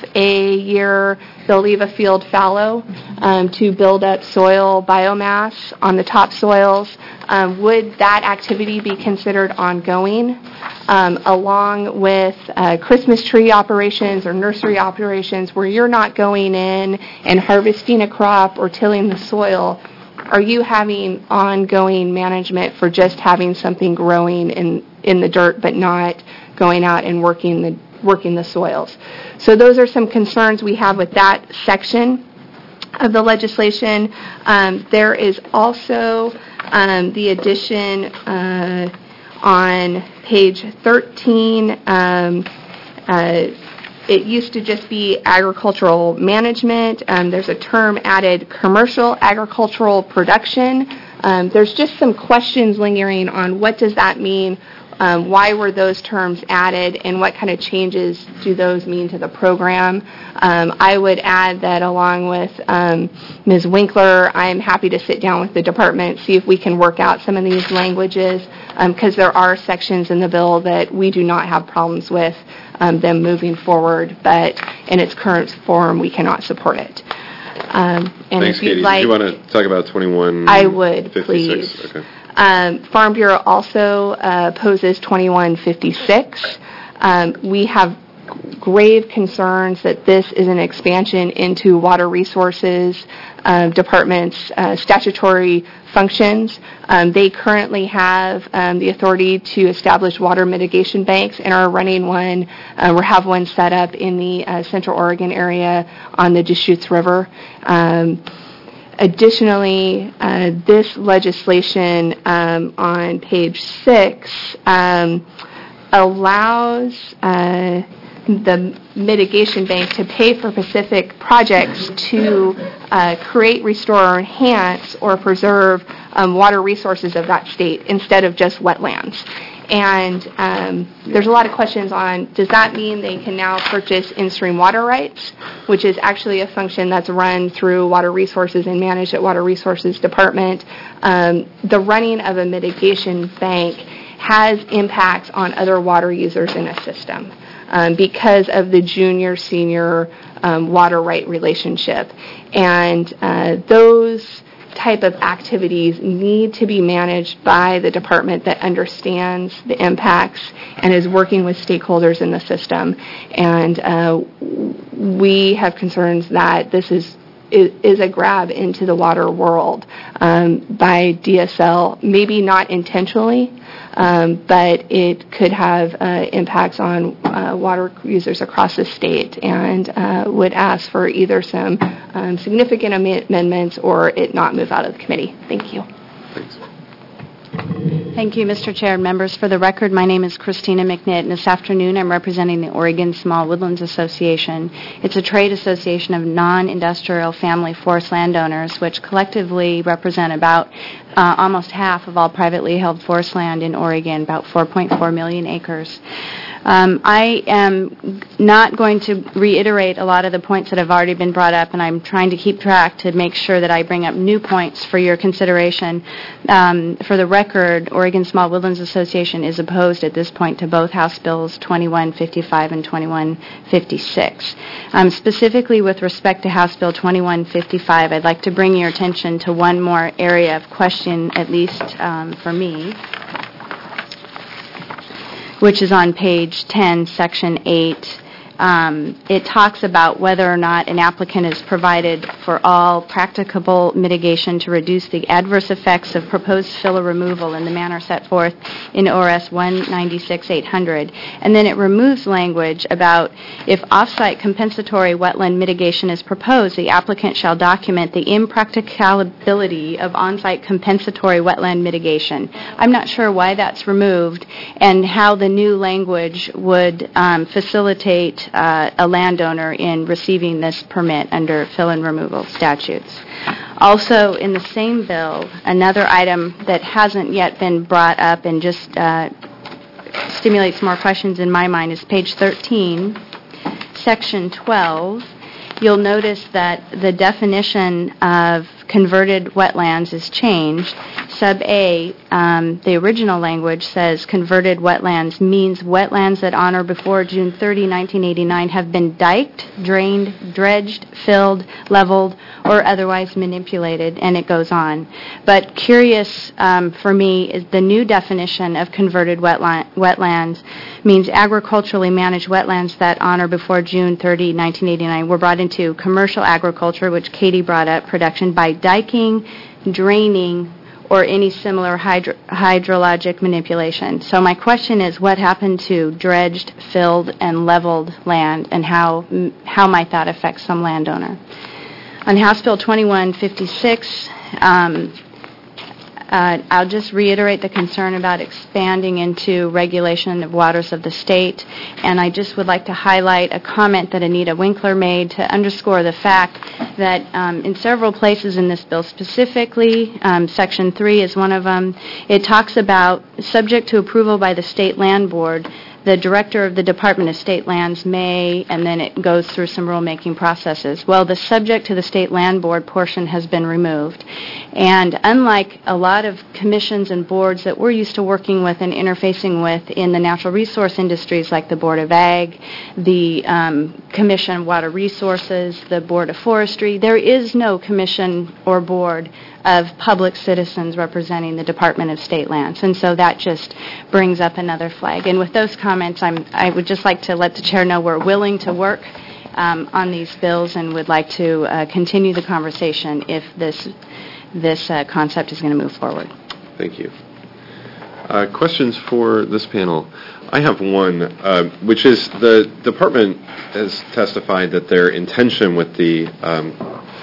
a field fallow to build up soil biomass on the topsoils. Would that activity be considered ongoing, along with Christmas tree operations or nursery operations where you're not going in and harvesting a crop or tilling the soil? Are you having ongoing management for just having something growing in the dirt but not going out and working the soils? So those are some concerns we have with that section of the legislation. There is also the addition on page 13. It used to just be agricultural management. There's a term added, commercial agricultural production. There's just some questions lingering on what does that mean, why were those terms added, and what kind of changes do those mean to the program. I would add that along with Ms. Winkler, I'm happy to sit down with the department, see if we can work out some of these languages, because there are sections in the bill that we do not have problems with them moving forward, but in its current form, we cannot support it. And
thanks,
if you'd
Katie.
like,
Do you want to talk about 21?
I would, please.
Okay.
Farm Bureau also opposes 2156. We have grave concerns that this is an expansion into water resources department's statutory functions. They currently have the authority to establish water mitigation banks and are running one, or have one set up in the Central Oregon area on the Deschutes River. Additionally, this legislation on page 6 allows the mitigation bank to pay for specific projects to create, restore, or enhance, or preserve water resources of that state instead of just wetlands. And there's a lot of questions on, does that mean they can now purchase in-stream water rights, which is actually a function that's run through Water Resources and managed at Water Resources Department. The running of a mitigation bank has impacts on other water users in a system because of the junior-senior water right relationship. And those type of activities need to be managed by the department that understands the impacts and is working with stakeholders in the system. And we have concerns that this is a grab into the water world by DSL, maybe not intentionally, but it could have impacts on water users across the state, and would ask for either some significant amendments or it not move out of the committee. Thank you.
Thanks.
Thank you, Mr. Chair and members. For the record, my name is Christina McNitt, and this afternoon I'm representing the Oregon Small Woodlands Association. It's a trade association of non-industrial family forest landowners, which collectively represent about almost half of all privately held forest land in Oregon, about 4.4 million acres. I am not going to reiterate a lot of the points that have already been brought up, and I'm trying to keep track to make sure that I bring up new points for your consideration. For the record, Oregon Small Woodlands Association is opposed at this point to both House Bills 2155 and 2156. Specifically with respect to House Bill 2155, I'd like to bring your attention to one more area of question, at least for me, which is on page 10, section 8. It talks about whether or not an applicant is provided for all practicable mitigation to reduce the adverse effects of proposed filler removal in the manner set forth in ORS 196-800. And then it removes language about if off-site compensatory wetland mitigation is proposed, the applicant shall document the impracticability of on-site compensatory wetland mitigation. I'm not sure why that's removed and how the new language would facilitate a landowner in receiving this permit under fill and removal statutes. Also, in the same bill, another item that hasn't yet been brought up and just stimulates more questions in my mind is page 13, section 12. You'll notice that the definition of converted wetlands is changed. Sub A, the original language says converted wetlands means wetlands that on or before June 30, 1989 have been diked, drained, dredged, filled, leveled, or otherwise manipulated, and it goes on. But curious for me is the new definition of converted wetlands means agriculturally managed wetlands that on or before June 30, 1989 were brought into commercial agriculture, which Katie brought up, production by diking, draining, or any similar hydrologic manipulation. So my question is, what happened to dredged, filled, and leveled land, and how might that affect some landowner? On House Bill 2156, I'll just reiterate the concern about expanding into regulation of waters of the state, and I just would like to highlight a comment that Anita Winkler made to underscore the fact that in several places in this bill, specifically Section 3 is one of them, it talks about subject to approval by the State Land Board, the director of the Department of State Lands may, and then it goes through some rulemaking processes. Well, the subject to the State Land Board portion has been removed. And unlike a lot of commissions and boards that we're used to working with and interfacing with in the natural resource industries like the Board of Ag, the Commission on Water Resources, the Board of Forestry, there is no commission or board of public citizens representing the Department of State Lands. And so that just brings up another flag. And with those comments, I would just like to let the chair know we're willing to work on these bills and would like to continue the conversation if this concept is going to move forward.
Thank you. Questions for this panel? I have one, which is the department has testified that their intention with the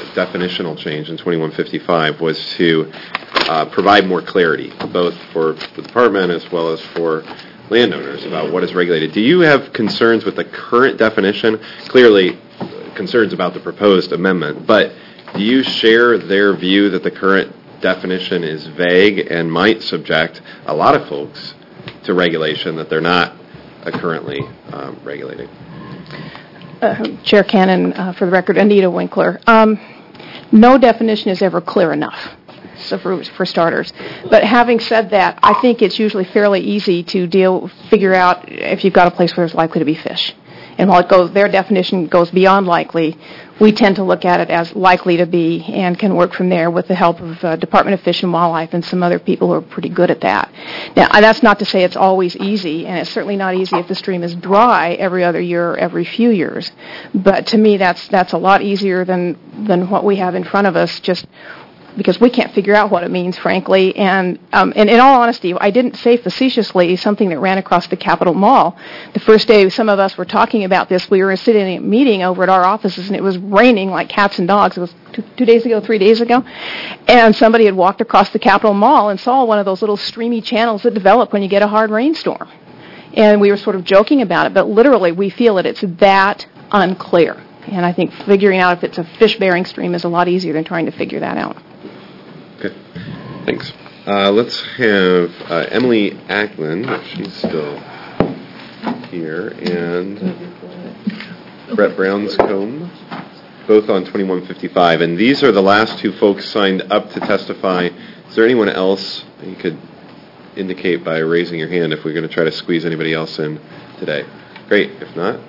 definitional change in 2155 was to provide more clarity, both for the department as well as for landowners, about what is regulated. Do you have concerns with the current definition? Clearly, concerns about the proposed amendment, but do you share their view that the current definition is vague and might subject a lot of folks to regulation that they're not currently regulating?
Chair Cannon, for the record, Anita Winkler. No definition is ever clear enough, so for starters. But having said that, I think it's usually fairly easy to figure out if you've got a place where there's likely to be fish. And while their definition goes beyond likely, we tend to look at it as likely to be and can work from there with the help of Department of Fish and Wildlife and some other people who are pretty good at that. Now, that's not to say it's always easy, and it's certainly not easy if the stream is dry every other year or every few years. But to me, that's a lot easier than what we have in front of us, just because we can't figure out what it means, frankly. And in all honesty, I didn't say facetiously something that ran across the Capitol Mall. The first day some of us were talking about this, we were sitting in a meeting over at our offices, and it was raining like cats and dogs. It was 3 days ago. And somebody had walked across the Capitol Mall and saw one of those little streamy channels that develop when you get a hard rainstorm. And we were sort of joking about it, but literally we feel that it's that unclear. And I think figuring out if it's a fish-bearing stream is a lot easier than trying to figure that out.
Okay, thanks. Let's have Emily Ackland, if she's still here, and Brett Brownscombe, both on 2155. And these are the last two folks signed up to testify. Is there anyone else you could indicate by raising your hand if we're going to try to squeeze anybody else in today? Great. If not,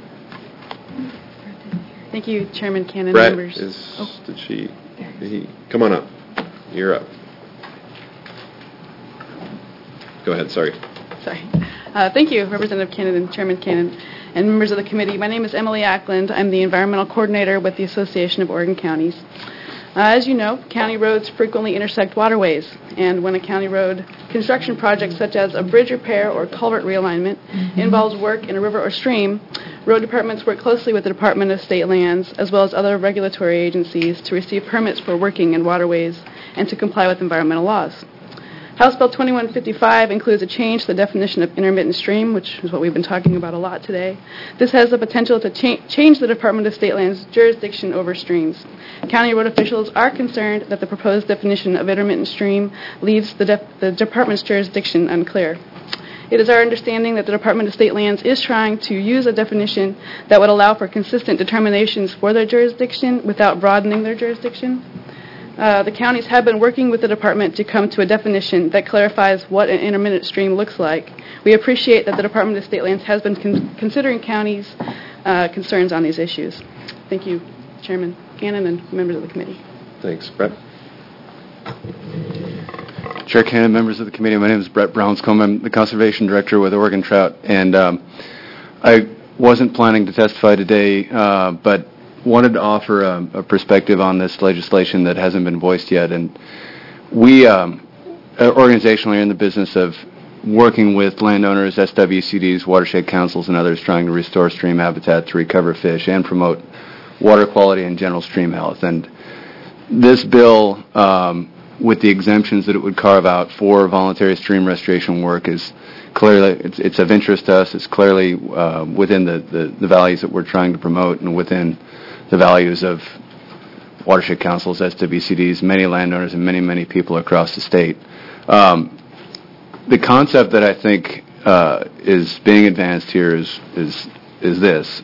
thank you, Chairman Cannon.
Brett
members.
Come on up. You're up. Go ahead, sorry.
Thank you, Representative Cannon and Chairman Cannon and members of the committee. My name is Emily Ackland. I'm the Environmental Coordinator with the Association of Oregon Counties. As you know, county roads frequently intersect waterways, and when a county road construction project such as a bridge repair or culvert realignment involves work in a river or stream, road departments work closely with the Department of State Lands as well as other regulatory agencies to receive permits for working in waterways and to comply with environmental laws. House Bill 2155 includes a change to the definition of intermittent stream, which is what we've been talking about a lot today. This has the potential to change the Department of State Lands' jurisdiction over streams. County road officials are concerned that the proposed definition of intermittent stream leaves the department's jurisdiction unclear. It is our understanding that the Department of State Lands is trying to use a definition that would allow for consistent determinations for their jurisdiction without broadening their jurisdiction. The counties have been working with the department to come to a definition that clarifies what an intermittent stream looks like. We appreciate that the Department of State Lands has been considering counties' concerns on these issues. Thank you, Chairman Cannon and members of the committee.
Thanks. Brett?
Chair Cannon, members of the committee, my name is Brett Brownscombe. I'm the Conservation Director with Oregon Trout, and I wasn't planning to testify today, but wanted to offer a perspective on this legislation that hasn't been voiced yet. And we organizationally are in the business of working with landowners, SWCDs, watershed councils, and others trying to restore stream habitat to recover fish and promote water quality and general stream health. And this bill, with the exemptions that it would carve out for voluntary stream restoration work, is clearly, it's of interest to us. It's clearly within the values that we're trying to promote and within the values of watershed councils, SWCDs, many landowners, and many, many people across the state. The concept that I think is being advanced here is this.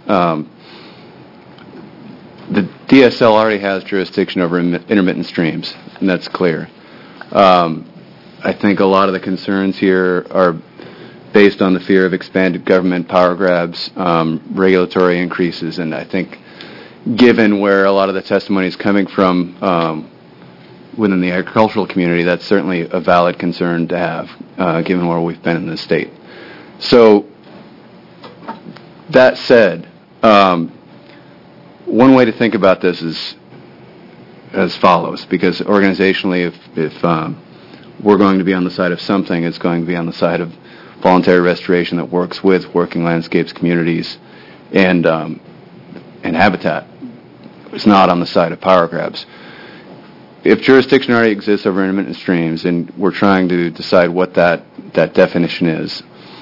The DSL already has jurisdiction over intermittent streams, and that's clear. I think a lot of the concerns here are based on the fear of expanded government power grabs, regulatory increases, and I think given where a lot of the testimony is coming from within the agricultural community, that's certainly a valid concern to have, given where we've been in this state. So, that said, one way to think about this is as follows, because organizationally, if we're going to be on the side of something, it's going to be on the side of voluntary restoration that works with working landscapes, communities, and habitat. It's not on the side of power grabs. if jurisdiction already exists over intermittent streams, and we're trying to decide what that definition is,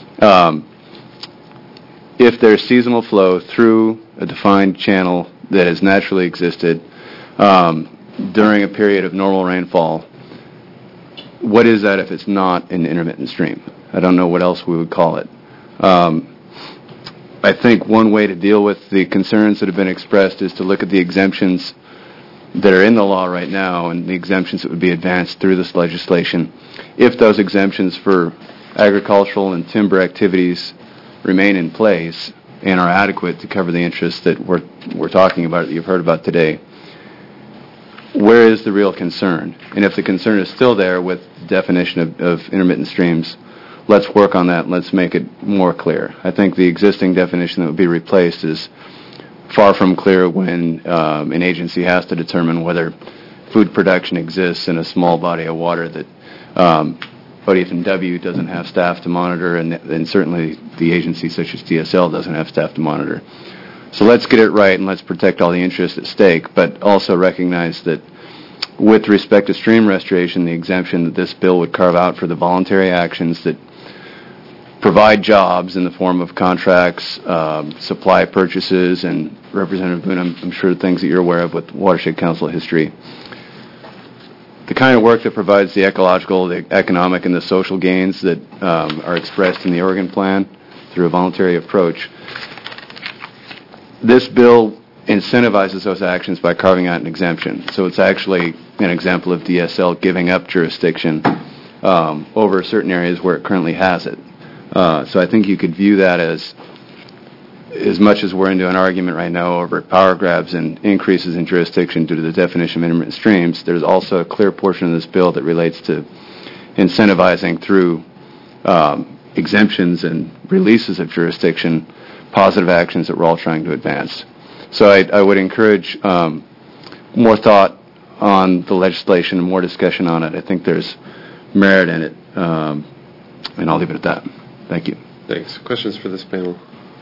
if there's seasonal flow through a defined channel that has naturally existed during a period of normal rainfall, what is that if it's not an intermittent stream? I don't know what else we would call it. I think one way to deal with the concerns that have been expressed is to look at the exemptions that are in the law right now and the exemptions that would be advanced through this legislation. If those exemptions for agricultural and timber activities remain in place and are adequate to cover the interests that we're talking about, that you've heard about today, where is the real concern? And if the concern is still there with the definition of intermittent streams, let's work on that and let's make it more clear. I think the existing definition that would be replaced is far from clear when an agency has to determine whether food production exists in a small body of water that ODF&W doesn't have staff to monitor, and certainly the agency such as DSL doesn't have staff to monitor. So let's get it right and let's protect all the interests at stake, but also recognize that with respect to stream restoration, the exemption that this bill would carve out for the voluntary actions that provide jobs in the form of contracts, supply purchases, and Representative Boone, I'm sure things that you're aware of with Watershed Council history. The kind of work that provides the ecological, the economic, and the social gains that are expressed in the Oregon Plan through a voluntary approach. This bill incentivizes those actions by carving out an exemption. So it's actually an example of DSL giving up jurisdiction over certain areas where it currently has it. So I think you could view that as much as we're into an argument right now over power grabs and increases in jurisdiction due to the definition of intermittent streams, there's also a clear portion of this bill that relates to incentivizing through exemptions and releases of jurisdiction positive actions that we're all trying to advance. So I would encourage more thought on the legislation and more discussion on it. I think there's merit in it, and I'll leave it at that. Thank you.
Thanks. Questions for this panel?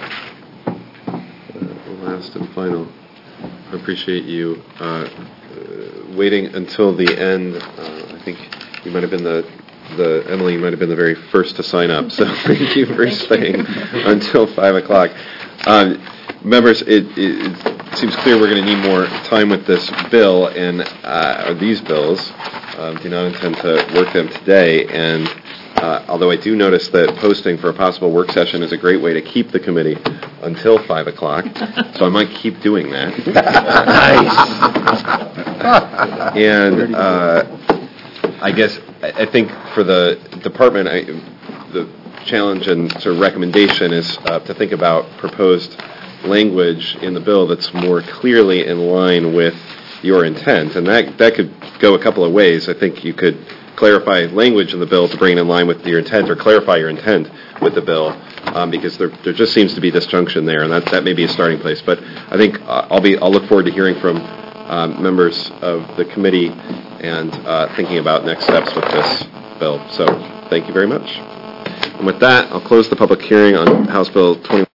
Last and final. I appreciate you waiting until the end. I think you might have been Emily, you might have been the very first to sign up, so thank you for staying until 5 o'clock. Members, it seems clear we're going to need more time with this bill and these bills. Do not intend to work them today, and although I do notice that posting for a possible work session is a great way to keep the committee until 5 o'clock, so I might keep doing that. Nice. And I guess I think for the department, the challenge and sort of recommendation is to think about proposed language in the bill that's more clearly in line with your intent, and that could go a couple of ways. I think you could clarify language in the bill to bring it in line with your intent, or clarify your intent with the bill, because there just seems to be disjunction there, and that may be a starting place. But I think I'll look forward to hearing from members of the committee and thinking about next steps with this bill. So thank you very much. And with that, I'll close the public hearing on House Bill 21.